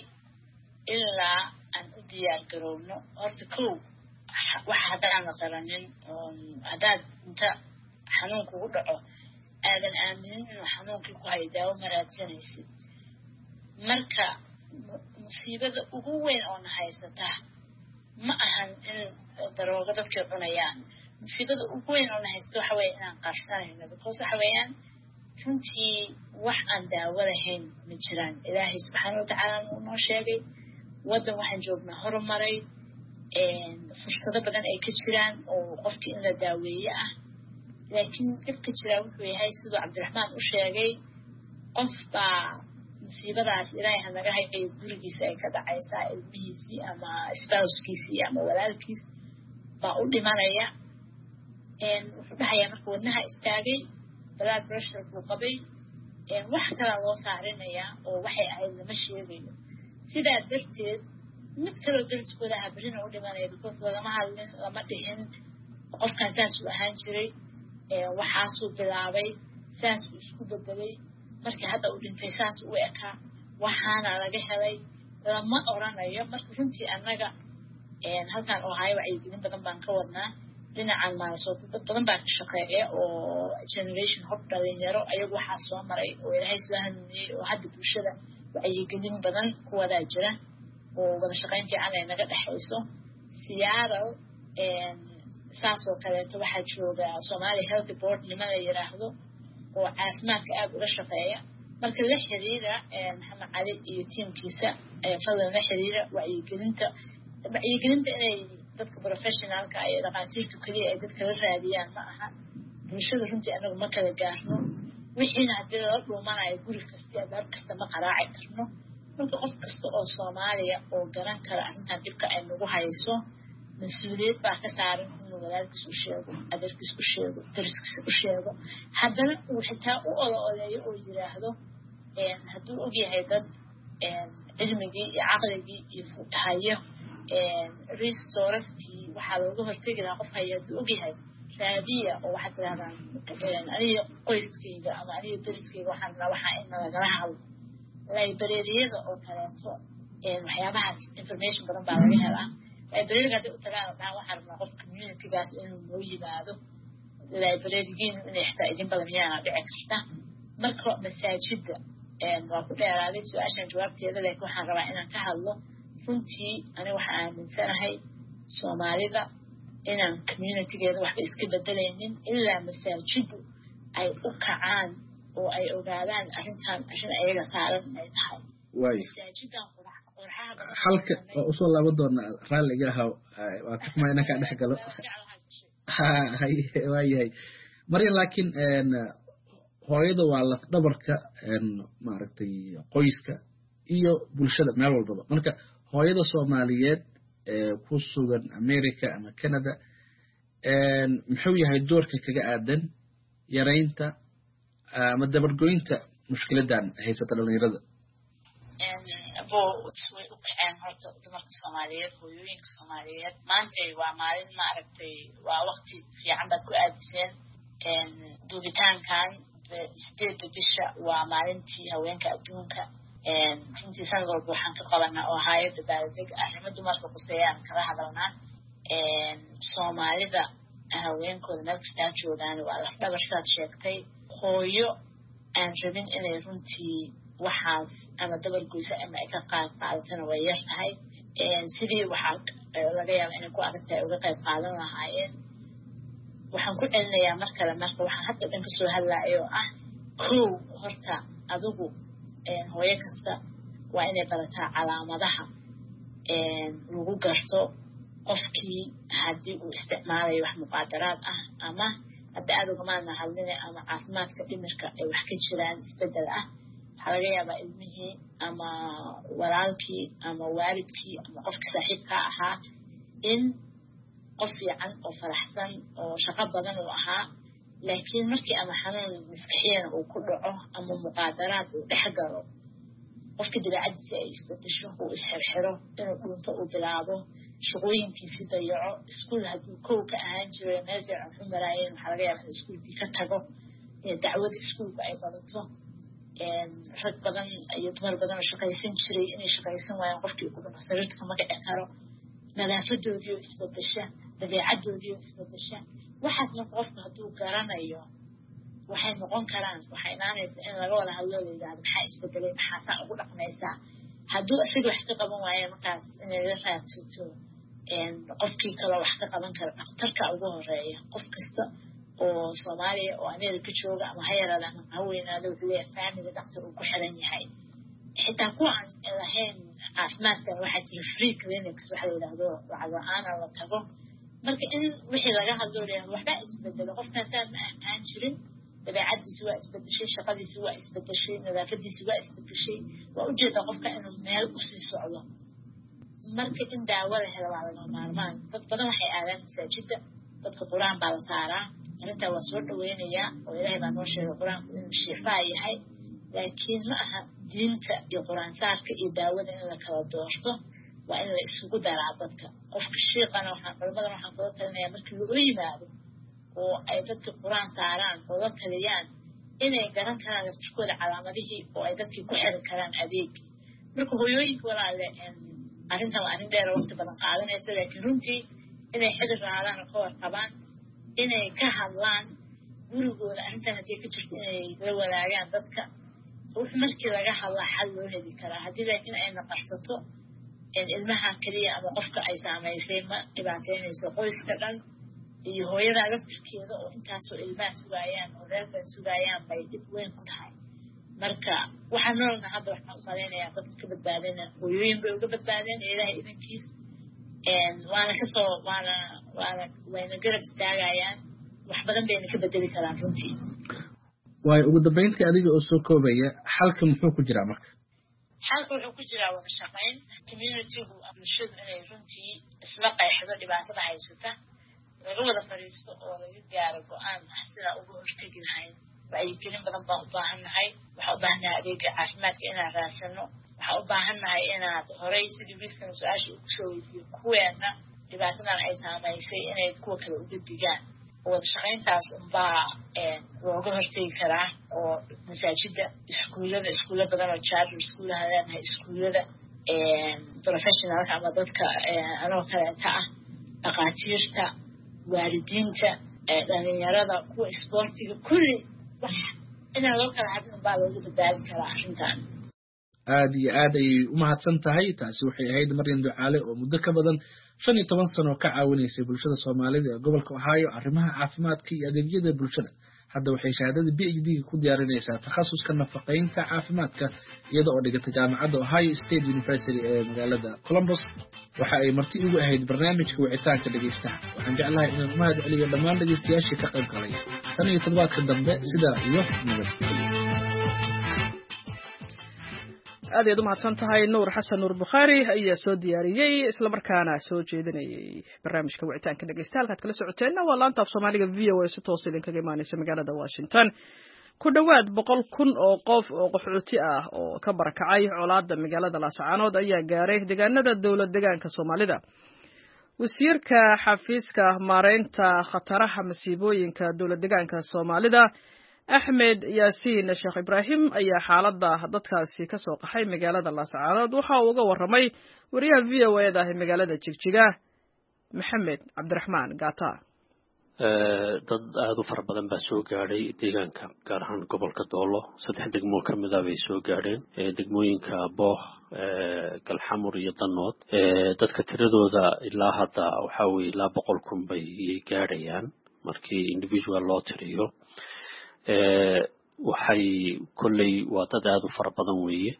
ilaa aan u diyaar garowno horta kow waxa haddaan la qaranin haddaad inta xanuunku u dhaco aadan aaminin inuu xanuunkii ku hayo daawo ma raadsanaysid marka musiibada ugu weyn oo na haysata ma ahan in daroogo dadkay cunayaan musiibada ugu weyn oo na haysato waxa weeye inaan qarsanayno because waxa weeyaan runtii wax aan daawo lahayn ma jiraan ilaahay subxaanahu watacaala uu noo sheegay waddan waxaan joognaa horumaray fursado badan ay ka jiraan oo qofkii in la daaweeye ah laakiin dhibka jiraa wuxuu yahay siduu cabdiraxmaan u sheegay qof baa musiibadaas ilaahay hanaga hayayo gurigiisa ay ka dhacaysaa ilmihiisii ama spouskiisii ama walaalkiis baa u dhimanaya wuxuu dhahayaa marka wadnaha istaagay blood pressure buu qabay wax kala loo saarinayaa oo waxay ahayd lama sheegayo sidaa darteed mid kaloo dariskooda habrina u dhimanaya because lagama hadlin lama dhihin qofkan saasuu ahaan jiray waxaasuu bilaabay saasuu isku bedelay markii hadda uu dhintay saas u ekaa waxaana laga helay lama oranayo marka runtii annaga halkan oo hayo wacyigelin badan baan ka wadnaa dhinacan maasooda dad badan baa ka shaqeeya oo generation hor dhalinyaro ayagu waxaa soo maray oo ilaahay soo hanuuniyey oo hadda bulshada wacyigelin badan ku wadaa jira oo wada shaqayn fiican ay naga dhexayso Seattle saasoo kaleeto waxaa jooga Somali Health Board niman la yiraahdo oo caafimaadka aad uga shaqeeya marka la xiriira Maxamed Cali iyo tiimkiisa fadlan la xiriira wacyigelinta inay dadka professionalka ay dhaqaatiirtu kaliya ay dadka la raadiyaan ma aha bulshada runtii anagu ma kala gaarno wixiina haddii lala dhuumanayo guri kasta daar kasta ma qaraaci karno marka qof kasta oo Soomaaliya oo garan kara arrintan dhibka ay nagu hayso mas-uuliyad baa ka saaran inuu walaalkiis u sheego adeerkiis u sheego dariskiis u sheego haddana uu xitaa u ololeeyo oo yiraahdo hadduu ogyahay dad cilmigii iyo caqligii iyo hayo resourcekii waxaa looga hortegi lahaa qof haya hadduu ogyahay raadiya oo waxaad tirahdaan aniga qoyskayga ama aniga dariskayga waxaan rabaa waxaa in lagala hadlo librariyada oo kaleeto waxyaabahaas information badan baa laga helaa librariga hadday u tagaan dhahan waxaan rabnaa qof communitygaas inuu noo yimaado librarigiinu inay xitaa idin badan miyaana dhici karta marka masaajidda waa ku dheeraaday su-aashan jawaabteeda laakiin waxaan rabaa inaan ka hadlo runtii aniga waxaan aaminsanahay soomaalida inaan communitygeeda waxba iska bedelaynin ilaa masaajiddu ay u kacaan oo ay ogaadaan arrintan arrin ayaga saaran inay tahay masaajidan halka usoo laaban doona raalli iga ahaw waa ka xumaa inaan kaa dhex galo waayahay maryan laakiin hooyada waa laf dhabarka maaragtay qoyska iyo bulshada meel walbaba marka hooyada soomaaliyeed ku sugan America ama Canada muxuu yahay doorka kaga aadan yaraynta ama dabargoynta mushkiladan haysata dhalinyarada way u kaceen horta dumarka Soomaaliyeed hooyooyinka Soomaaliyeed maanta waa maalin maaragtay waa waqti fiican baad ku aadiseen duubitaankan 8 bisha waa maalintii haweenka adduunka runtii sanad walba waxaan ka qabanaa oo hay'adda baaldeg arrimo dumarka quseeyaan kala hadalnaa Soomaalida haweenkooda meel kasta joogaan waa laf dhabar saad sheegtay hooyo aan rabin inay runtii waxaas ama dabar goysa ama ay ka qayb qaadatana way yar tahay sidii waxaa laga yaabaa inay ku adagtahay uga qayb qaadan lahaayeen waxaan ku celinayaa mar kale marka waxaan hadda dhan ka soo hadlaayo ah kow horta adigu hooyo kasta waa inay barataa calaamadaha lagu garto qofkii haddii uu isticmaalayo wax muqaadaraad ah ama hadda aad ugamaadna hadline ama caafimaadka dhimirka ay wax ka jiraan isbedel ah waxaa laga yaabaa ilmihii ama walaalkii ama waalidkii ama qofkii saaxiibka ahaa in qof fiican oo faraxsan oo shaqo badan uu ahaa laakiin markii ama xanuun maskaxiyana uu ku dhaco ama muqaadaraad uu dhex galo qofka dabeecadiisa ay isbedesho uu isxirxiro inuu dhunto uu bilaabo shaqooyinkiisii dayaco iskuul hadduu kow ka ahaan jiro meel fiican waxu maraayeen waxaa laga yaabaa in iskuulkii ka tago dacwada iskuulka ay badato rag badan iyo dumar badan oo shaqaysan jiray inay shaqaysan waayaan qofkii ugu dhaqo sariirta ma kici karo nadaafadoodii oo isbedesha dabeecadoodii oo isbedesha waxaas marka qofka hadduu garanayo waxay noqon karaan waxay imaanaysaa in laga wada hadlo la yidhaahdo maxaa isbedelay maxaasaa ugu dhaqmaysaa hadduu isaga wax ka qaban waayo markaas inay la raadsato qofkii kale wax ka qaban kara dhakhtarka ugu horeeya qof kasta oo Soomaaliya oo America jooga ama ha yaraado ama ha weynaado wuxuu leeyahay family doctor uu ku xiran yahay xitaa kuwa aan lahayn caafimaadkan waxaa jira free clinics waxa la yidhaahdo lacag la'aan la tago marka in wixii laga hadlo leeyahay waxba isbedelo qofkan saan ma ahaan jirin dabeecadiisu waa isbedeshay shaqadiisu waa isbedeshay nadaafadiisu waa isbedeshay waa ujeeda qofka inuu meel u sii socdo marka in daawada helo waa laga maarmaan dad badan waxay aadaan masaajidda dadka quraan baa la saaraa arrintaa waa soo dhaweynayaa oo ilaahay baa noo sheegay quraanku inuu shifaa yahay laakiin ma aha diinta iyo quraan saarka iyo daawada in la kala doorto waa in la isugu daraa dadka qofka shiiqana culimadan waxaan kula talinayaa markii lagu yimaado oo ay dadka quraan saaraan oo la taliyaan inay garan karaan laftirkooda calaamadihii oo ay dadkii ku xiran karaan adeeg marka hooyooyinka walaale arrintan waa arrin dheer waqti badan qaadanayso laakiin runtii inay xidid raadaan oo ka warqabaan inay ka hadlaan gurigooda arrintan haddii ka jirto inay la wadaagaan dadka wux markii laga hadlaa xal loo heli karaa haddii laakiin ay naqarsato ilmaha keliya ama qofka ay saamaysay ma dhibaateynayso qoyska dhan iyo hooyada laftirkeeda oo intaasoo ilmaha sugaayaan oo reerkan sugaayaan bay dhib weyn ku tahay marka waxaan noolna hadda waxaan u malaynayaa dadka ka badbaadina hooyooyin bay uga badbaadeen ilaahay idankiis waana kasoo wayna garab istaagayaan wax badan bayna ka bedeli karaan runtii waayo ugu dambeyntii adiga oo soo koobaya xalka muxuu ku jiraa marka xalka wuxuu ku jiraa wada shaqayn communitygu bulshadu inay runtii isla qeexdo dhibaatada haysata laga wada fariisto oo laga gaaro go-aan sidaa uga hortegi lahayn wacyigelin badan baan u baahannahay waxaa u baahannahay adeega caafimaadka inaan raadsano waxaa u baahannahay inaad horey sidii wiilkan su-aasha uu kusoo weydiiyo kuweenna dhibaatadan ay saamaysay inay kuwa kale uga digaan wada shaqayntaas unbaa looga hortegi karaa oo masaajida iskuulla badan oo charter iskuulaha leenahay iskuullada professionalka ama dadka anoo kaleeta ah dhaqaatiirta waalidiinta dhalinyarada kuwa isboortiga kulli wax inaan loo kala cabin baa loogu badbaadi karaa arrintan. aad iyo aad ayay u mahadsan tahay. taasi waxay ahayd Maryan Ducaale oo muddo ka badan 15 sano ka caawinaysay bulshada Soomaalida ee gobolka Ohio arrimaha caafimaadka iyo adeegyada bulshada. hadda waxay shahaadada PhD ku diyaarinaysaa takhasuska nafaqeynta caafimaadka iyada oo dhigata jaamacadda Ohio State University ee magaalada Columbus. waxa ay marti ugu ahayd barnaamijka wicitaanka dhageystaha. waxaan jeclahay inaan u mahad celiyo dhammaan dhageystayaashii ka qayb galay. tan iyo toddobaadka dambe sidaa iyo nabadgelyo. aad ayaad u mahadsan tahay nuur xasan nuur bukhaari ayaa soo diyaariyey isla markaana soo jeedinayay barnaamijka wicitaanka dhegeysta. halkaad kala socoteenna waa laanta af soomaaliga VOA si toos idinkaga imaanaysa magaalada Washington. ku dhowaad 100,000 oo qof oo qaxooti ah oo ka barakacay colaadda magaalada Laascaanood ayaa gaaray deegaanada dowlad deegaanka Soomaalida. wasiirka xafiiska maareynta khataraha masiibooyinka dowlad deegaanka Soomaalida Axmed Yaasiin Sheekh Ibraahim ayaa xaaladda dadkaasi ka soo qaxay magaalada Laascaanood waxa uu uga warramay wariyaha VOA-da ee magaalada Jigjiga Maxamed Cabdiraxmaan Gaata. dad aad u fara badan baa soo gaadhay deegaanka gaar ahaan gobolka Doolo 3 degmo ka mid ah bay soo gaadheen degmooyinka Booq Galxamur iyo Danood. dadka tiradooda ilaa hadda waxa weeye ilaa 100,000 bay gaadhayaan markii individual loo tiriyo. waxay kolley waa dad aad u fara badan weeye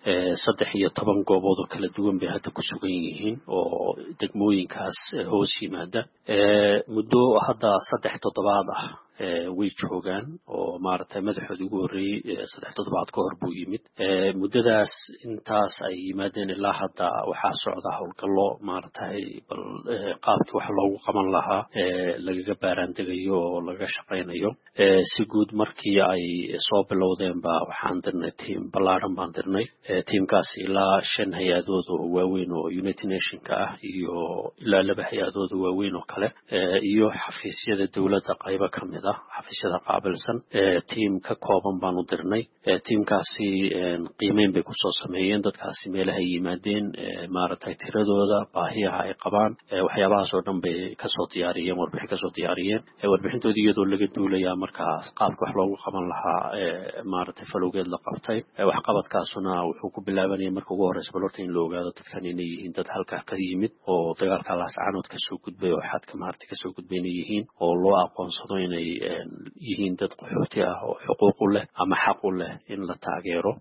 13 goobood oo kala duwan bay hadda ku sugan yihiin oo degmooyinkaas hoos yimaada. muddo hadda 3 toddobaad ah way joogaan oo maaragtay madaxooda ugu horreeyay 3 toddobaad ka hor buu yimid. muddadaas intaas ay yimaadeen ilaa hadda waxaa socda howlgallo maaragtay bal qaabkii wax loogu qaban lahaa lagaga baaraandegayo oo laga shaqaynayo. si guud markii ay soo bilowdeen baa waxaan dirnay tiim ballaaran baan dirnay. tiimkaas ilaa 5 hay-adood oo waaweyn oo United Nationka ah iyo ilaa 2 hay-adood oo waaweyn oo kale iyo xafiisyada dowladda qaybo ka mid ah xafiisyada qaabilsan tiim ka kooban baan u dirnay. tiimkaasi qiimeyn bay ku soo sameeyeen dadkaasi meelaha yimaadeen maaragtay tiradooda baahiyaha ay qabaan waxyaabahaas oo dhan bay ka soo diyaariyeen warbixin ka soo diyaariyeen. warbixintoodii iyadoo laga duulaya markaas qaabka wax loogu qaban lahaa maaragtay falowgeed la qabtay. waxqabadkaasuna wuxuu ku bilaabanayay marka ugu horeysa balorta in la ogaado dadkan inay yihiin dad halkaa ka yimid oo dagaalka Laascaanood ka soo gudbay oo xadka maaragtay ka soo gudbay inay yihiin oo loo aqoonsado inay yihiin dad qaxooti ah oo xuquuq u leh ama xaq u leh in la taageero.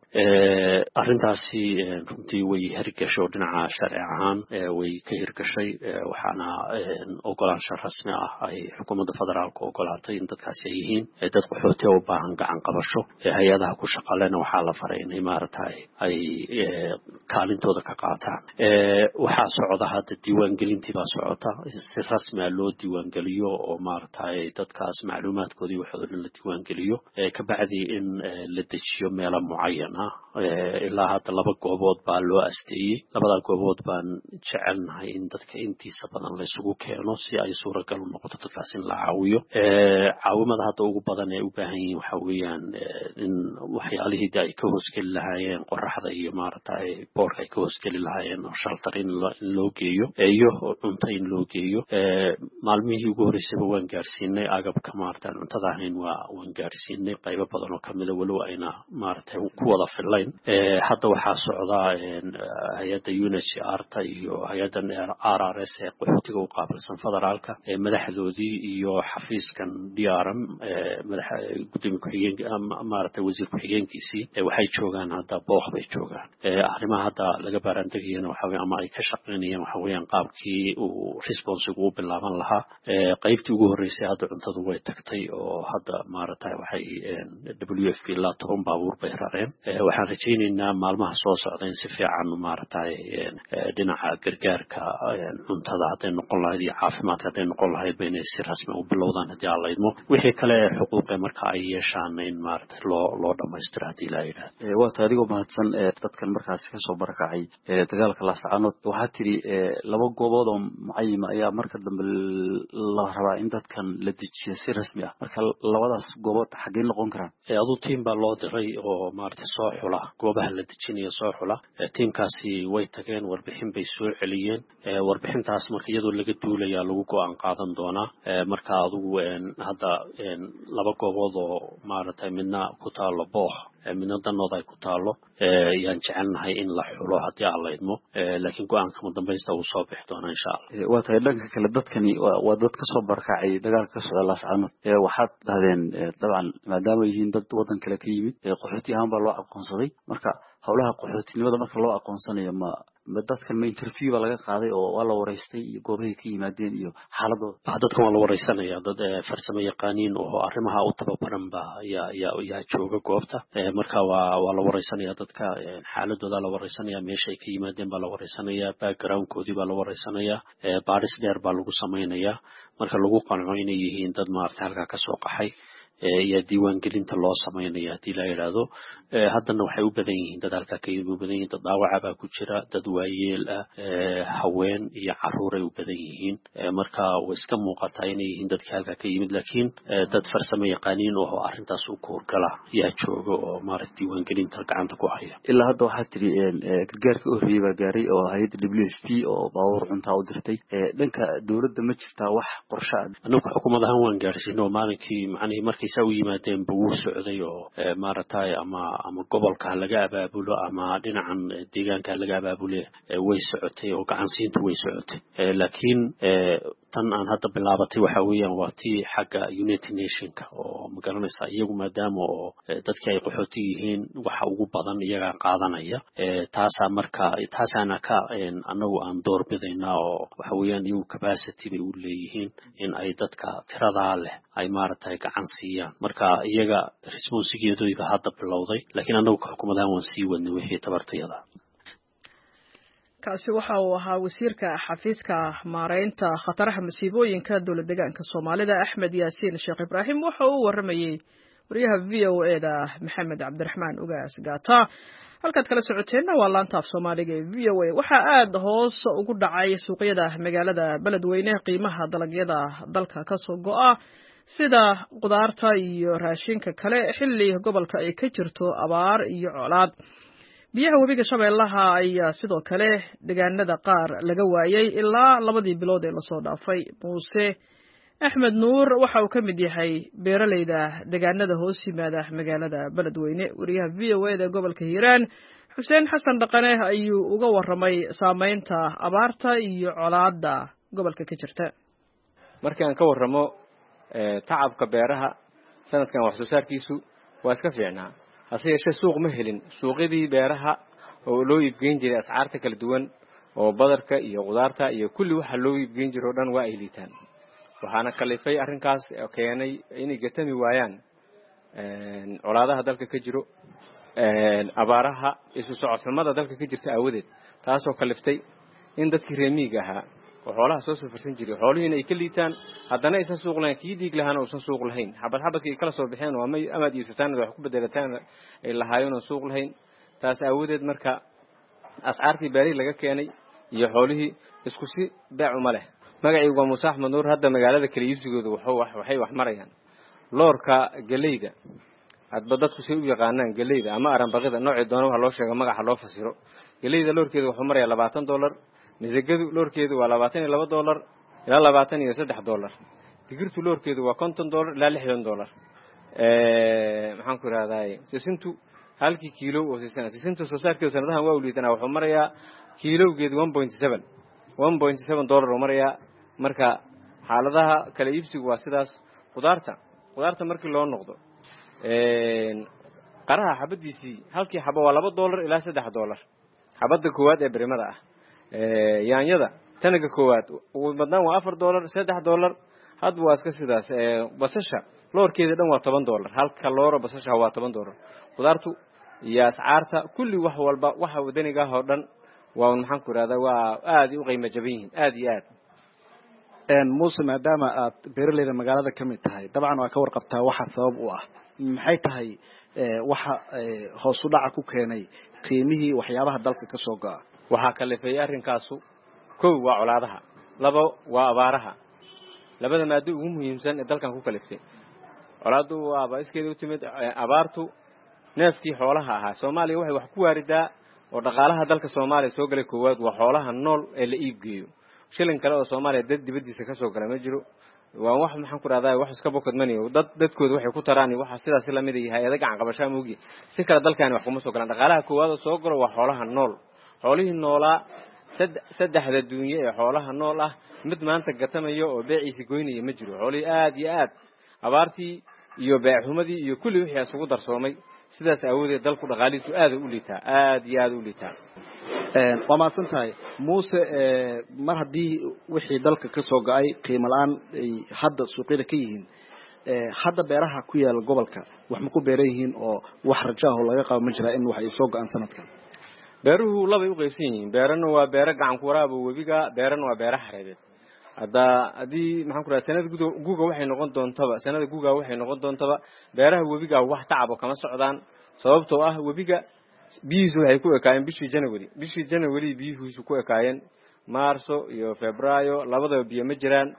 arrintaasi runtii way hirgashay oo dhinaca sharci ahaan way ka hirgashay. waxaana ogolaansho rasmi ah ay xukuumadda federaalka ogolaatay in dadkaasi ay yihiin dad qaxooti u baahan gacan qabasho. hay-adaha ku shaqalena waxaa la faray inay maaragtay ay kaalintooda ka qaataan. waxaa socda hadda diiwaangelintii baa socota si rasmi ah loo diiwaangeliyo oo maaragtay dadkaas macluumaadkoodii waxooda dhan la diiwaangeliyo ka bacdi in la dejiyo meelo mucayan ah. ilaa hadda 2 goobood baa loo asteeyey. 2 goobood baan jecelnahay in dadka intiisa badan la isugu keeno si ay suuragal u noqoto dadkaas in la caawiyo. caawimada hadda ugu badan ee u baahan yihiin waxa weeyaan in waxyaalihii ay ka hoosgeli lahaayeen qoraxda iyo maaragtay boorka ay ka hoosgeli lahaayeen oo shelter in loo geeyo iyo cunto in loo geeyo. maalmihii ugu horeysayba waan gaarsiinay agabka maaragtay cuntada ahayn waan gaarsiinay qaybo badan oo kamid ah walow ayna maaragtay ku wada filayn. hadda waxaa socda hay-adda UNHCR-ta iyo hay-adda RRS ee qaxootiga u qaabilsan federaalka madaxdoodii iyo xafiiskan DRM gudoomiye ku-xigeenka maaragtay wasiir ku-xigeenkiisii waxay joogaan hadda Booq bay joogaan. arrimaha hadda laga baaraandegayana waxa weeye ama ay ka shaqaynayaan waxa weeyaan qaabkii uu responsigu u bilaaban lahaa. qaybtii ugu horeysay hadda cuntadu way tagtay oo hadda maaragtay waxay WFP ilaa 10 baabuur bay rareen. waxaan rajaynaynaa maalmaha soo socda in si fiican maaragtay dhinaca gargaarka cuntada hadday noqon lahayd iyo caafimaadka hadday noqon lahayd ba inay si rasmi u bilowdaan haddii aan la idmo. wixii kale xuquuqe marka ay yeeshaan in maaragtay loo dhammaystiro haddii la yidhaahdo. waata adigoo mahadsan dadkan markaasi kasoo barakacay dagaalka Laascaanood waxaa tiri 2 goobood oo mucayima ayaa marka dambe la rabaa in dadkan la dejiyo si rasmi ah. marka 2daas goobood xaggee noqon karaan? aduu tiim baa loo diray oo maaragtay soo xula xula goobaha la dejinayo soo xula tiimkaasi way tageen warbixin bay soo celiyeen warbixintaas marka iyadoo laga duulaya lagu go'aan qaadan doonaa marka adigu hadda laba goobood oo maaragtay midna ku taalo boox midna danooda ay ku taalo yaan jecelnahay in la xulo haddii aan la idmo laakiin go'aanka madambaysta uu soo bixi doonaa insha allah waa tahay dhanka kale dadkani waa dad ka soo barakacay dagaalka ka socda laascaanood waxaad dhahdeen dabcan maadaama yihiin dad waddan kale ka yimid qaxooti ahaan baa loo aqoonsaday marka howlaha qaxootinimada marka loo aqoonsanayo ma dadkan ma interview baa laga qaaday oo waa la waraystay iyo goobahay ka yimaadeen iyo xaaladooda dadkan waa la waraysanaya dad farsamo yaqaaniin oo arrimaha u tababaran ba yaa jooga goobta marka waa la waraysanaya dadka xaaladooda la waraysanaya meesha ay ka yimaadeen baa la waraysanaya backgroundkoodii baa la waraysanaya baadhis dheer baa lagu samaynayaa marka lagu qanco inay yihiin dad maaragtay halkaa ka soo qaxay iyo diiwaangelinta loo samaynaya haddii la yidhaahdo haddana waxay u badan yihiin dad halkaa ka yimid u badan yihiin dad dhaawaca baa ku jira dad waayeel ah haween iyo caruuray u badan yihiin marka way iska muuqataa inay yihiin dadkii halkaa ka yimid laakiin dad farsamo yaqaaniin oo arrintaas u koorgala yaa jooga oo maaragta diiwaangelinta gacanta ku haya ilaa hadda waxaa tiri gargaarka u horreeyey baa gaaray oo hay-adda WFP oo baabuur cuntaa u dirtay dhanka dowladda ma jirtaa wax qorshe ah anagu xukuumad ahaan waan gaarsiino maalinkii macnihii markii sa u yimaadeen buu socday oo maaragtay ama gobolka laga abaabulo ama dhinacan deegaanka laga abaabule way socotay oo gacansiintu way socotay laakiin tan aan hadda bilaabatay waxa weeyaan waa tii xagga United Nationka oo magaranaysa iyagu maadaama oo dadkii ay qaxooti yihiin waxa ugu badan iyaga qaadanaya taasaana ka anagu aan door bidaynaa oo waxa weeyaan iyagu capacity bay u leeyihiin in ay dadka tiradaa leh ay maaragtay gacan siiyaan marka iyaga responsigeedooda hadda bilowday laakiin anagu xukuumadahan waan sii wadnay wixii tabartayada kaasi waxa uu ahaa wasiirka xafiiska maareynta khataraha masiibooyinka dowlad deegaanka Soomaalida Axmed Yaasiin Sheekh Ibraahim waxa uu waramayay wariyaha VOA-da Maxamed Cabdiraxmaan Ugaas Gaata halkaad kala socoteena waa laanta af Soomaaliga ee VOA waxa aad hoos ugu dhacay suuqyada magaalada Beledweyne qiimaha dalagyada dalka ka soo go'a sida qudaarta iyo raashinka kale xilli gobolka ay ka jirto abaar iyo colaad biyaha webiga Shabeellaha ayaa sidoo kale deegaanada qaar laga waayay ilaa 2 bilood ee la soo dhaafay Muuse Axmed Nuur waxa uu ka mid yahay beeralayda deegaanada hoos yimaada magaalada Beledweyne wariyaha VOA-da gobolka Hiiraan Xuseen Xasan Dhaqane ayuu uga waramay saameynta abaarta iyo colaadda gobolka ka jirta markaan ka waramo tacabka beeraha sanadkan wax soo saarkiisu waa iska fiicnaa hase yeeshee suuq ma helin suuqyadii beeraha oo loo iibgeyn jiray ascaarta kala duwan oo badarka iyo qudaarta iyo kulli waxa loo iibgeyn jiray oo dhan waa ay liitaan waxaana kalifay arrinkaas keenay inay gatami waayaan colaadaha dalka ka jiro abaaraha isu socod xumada dalka ka jirta aawadeed taasoo kaliftay in dadkii reemiga ahaa oo xoolaha soo farsan jiray xoolihiina ay ka liitaan haddana aysan suuq lahayn kii dhiig lahaana uusan suuq lahayn xabadkii kala soo baxeen oo amaad iibsataan wax ku bedelataan ay lahaayeen oo suuq lahayn taas aawadeed marka ascaartii beerihii laga keenay iyo xoolihii isku si beec uma leh magacaygu waa Muuse Axmed Nuur hadda magaalada kala iibsigooda waxay wax marayaan loorka galeyda hadba dadku say u yaqaanaan galeyda ama aranbaqida noocii doona waxa loo sheego magaca loo fasiro galeyda loorkeeda wuxuu marayaa $20 misagadu loorkeedu waa $22 ilaa $23 digirtu loorkeedu waa $50 ilaa $60 maxaan ku raadayay sisintu halkii kiilo oo sisintu soo saarkeedu sanadahan waa u liidanaa wuxuu marayaa kiilowgeedu $1.7 oo marayaa marka xaaladaha kala iibsigu waa sidaas qudaarta markii loo noqdo qaraha xabadiisii halkii xabo waa $2 ilaa $3 xabada koowaad ee barimada ah yaanyada tanaga koowaad ugu badnaan waa $4 $3 hadba waa iska sidaas basasha loorkeeda dhan waa $10 halka looro basasha waa $10 qudaartu iyo ascaarta kulli wax walba waxa wadaniga oo dhan waa maxaan ku raada waa aad u qiimo jaban yihiin aad iyo aad Muuse maadaama aad beeralayda magaalada ka mid tahay dabcan waa ka warqabtaa waxa sabab u ah maxay tahay waxa hoos u dhaca ku keenay qiimihii waxyaabaha dalka ka soo go'a waxa kalifay arrinkaasu kow waa colaadaha labo waa abaaraha labada maado ugu muhiimsan ee dalkan ku kaliftay colaadu waa iskeedu timid abaartu neefkii xoolaha ahaa Soomaaliya waxay wax ku waaridaa oo dhaqaalaha dalka Soomaaliya soo galay koowaad waa xoolaha nool ee la iib geeyo shilin kale oo Soomaaliya dibadiisa ka soo galay ma jiro waa wax maxaan ku raadayay wax iska bokad maniyo dadkooda waxay ku taraan waxa sidaas la mid yahay hay'adaha gacan qabasho muugi si kala dalkan wax kuma soo galaan dhaqaalaha koowaad oo soo galo waa xoolaha nool xoolihii noolaa saddexda duunyo ee xoolaha nool ah mid maanta gatamayo oo beeciisa goynaya ma jiro xoolihii aad iyo aad abaartii iyo beecumadii iyo kulli wixii isugu darsoomay sidaas awoodeed dalku dhaqaalihiisu aad u liitaa waa maasantahay muuse mar haddii wixii dalka ka soo go'ay qiimo la'aan ay hadda suuqyada ka yihiin hadda beeraha ku yaal gobolka wax ma ku beeran yihiin oo wax rajo ah oo laga qabo ma jira in wax ay soo go'aan sanadkan beeruhu labay u qaybsan yihiin beerana waa beero gacan ku waraab webiga beerana waa beero xareedeed hadii maxaan ku raadsaa sanad guuga waxay noqon doontaba beeraha webiga wax tacab kama socdaan sababtoo ah webiga biyihiisu waxay ku ekaayeen bishii January biyihiisu ku ekaayeen Maarso iyo Febraayo labadaba biyo ma jiraan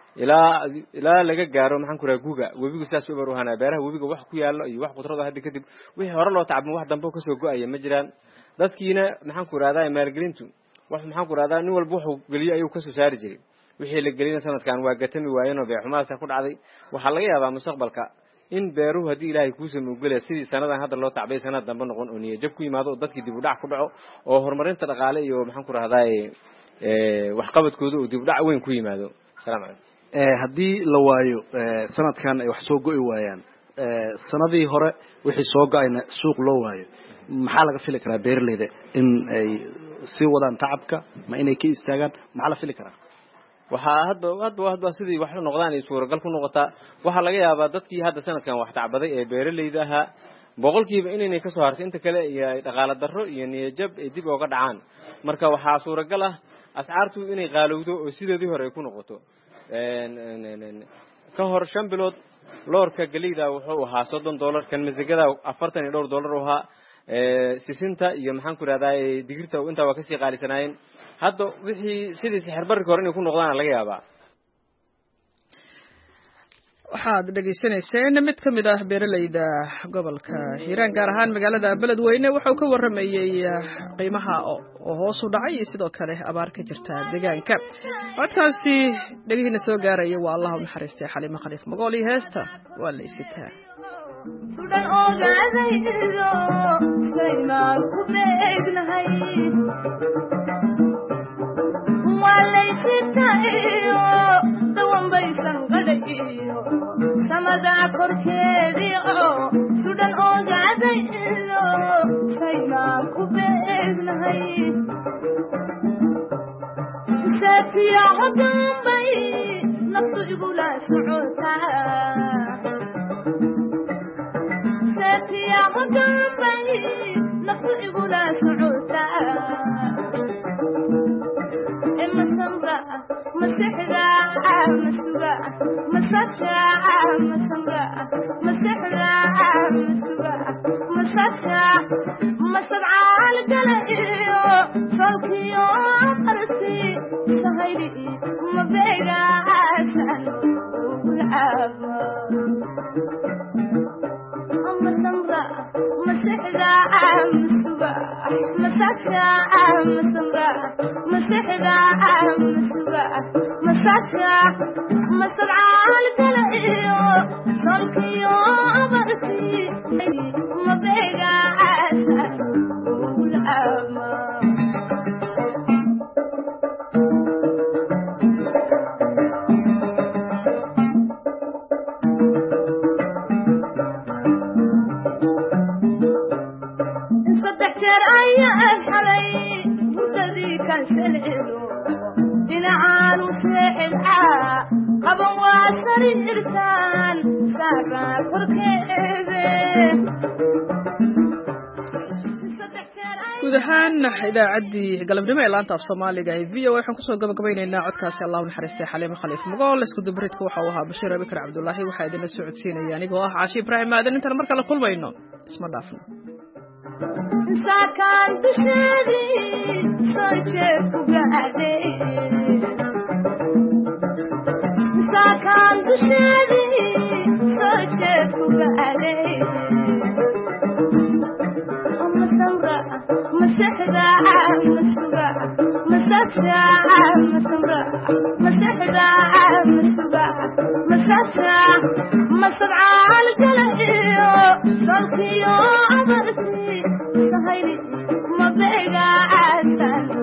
ilaa laga gaaro maxaan ku raadsaa guuga webigu saas u baruhana beeraha webiga wax ku yaalo iyo wax qudrada hadda kadib wixii hore loo tacab wax dambe ka soo go'aya ma jiraan dadkiina maxaan ku raadsaa maalgelintu wax maxaan ku raadsaa nin walba wuxuu galiyo ayuu ka soo saari jiray wixii la gelina sanadkan waa gatami waayeen oo beexumaas ku dhacday waxa laga yaabaa mustaqbalka in beeruhu hadii Ilaahay ku sameeyo galay sidii sanadan hadda loo tacbay sanad dambe noqon oo niyad jab ku yimaado oo dadkii dib u dhac ku dhaco oo horumarinta dhaqaale iyo maxaan ku raadsaa wax qabadkooda oo dib u dhac weyn ku yimaado salaam alaykum hadii la waayo sanadkan ay wax soo go'i waayaan sanadii hore wixii soo go'ayna suuq loo waayo maxaa laga fili karaa beerleyda in ay si wadaan tacabka ma inay ka istaagaan maxaa la fili karaa waxa hadba sidii wax la noqdaan ay suuragal ku noqotaa waxa laga yaabaa dadkii hadda sanadkan wax tacbaday ee beeraleyda ahaa boqolkiiba inay ka soo hartay inta kale iyo dhaqaale darro iyo niyad jab ay dib uga dhacaan marka waxa suuragal ah ascaartu inay qaalowdo oo sideedii hore ay ku noqoto ka hor 5 bilood loorka galeyda wuxuu ahaa $30 kan misigada $42 oo ahaa sisinta iyo maxaan ku raadayay digirta inta waa ka sii qaalisanaayeen hadda wixii sidii sixir barka hore inay ku noqdaan laga yaabaa waxaad dhageysanayseen mid ka mid ah beeraleyda gobolka Hiiraan gaar ahaan magaalada Beledweyne wuxuu ka waramayay qiimaha oo hoos u dhacay sidoo kale abaar ka jirta deegaanka codkaasi dhagihiina soo gaaraya waa Allah u naxariistay Xaliimo Khaliif Magool iyo heesta waa la isitaa sudan ogaadaydo saymaan ku beegnahay walaysiitayo dawan baysan qadhayo samada korkeediyo sudan ogaadaydo saymaan ku beegnahay safiya hodambay naftu igula socotaa يا مقبلي نفسي ولا سعوتا إما سمرة مسحرة مسوى مسجع مسمرة مسحرة مسوى مسجع مسرعة القليو فوقيو أرسي سهيلي مبيرا عسل والعافا مسمرة مسحرة مسوى مسجع مسمرة مسحرة مسوى مسجع مسرعة القليو فوقيو أرسي مبيرا عسل والعافا جنعان وسحل قبل واسر الإرسال سارة فركيبه guud ahaan idaacaddii galabnimo ee laanta af soomaaliga ee VOA waxaan kusoo gabagabaynaynaa codkaasi Allah u naxariistay Xaliimo Khaliif Magool isku dubridka waxa uu ahaa Bashiir Abikar Cabdullaahi waxa idin soo codsiinaya anigoo ah Caashi Ibraahim Aadan intaan mar kale kulmayno isma dhaafno ساكن بشدي صرت وقعدي ساكن بشدي صرت وقعدي مسرع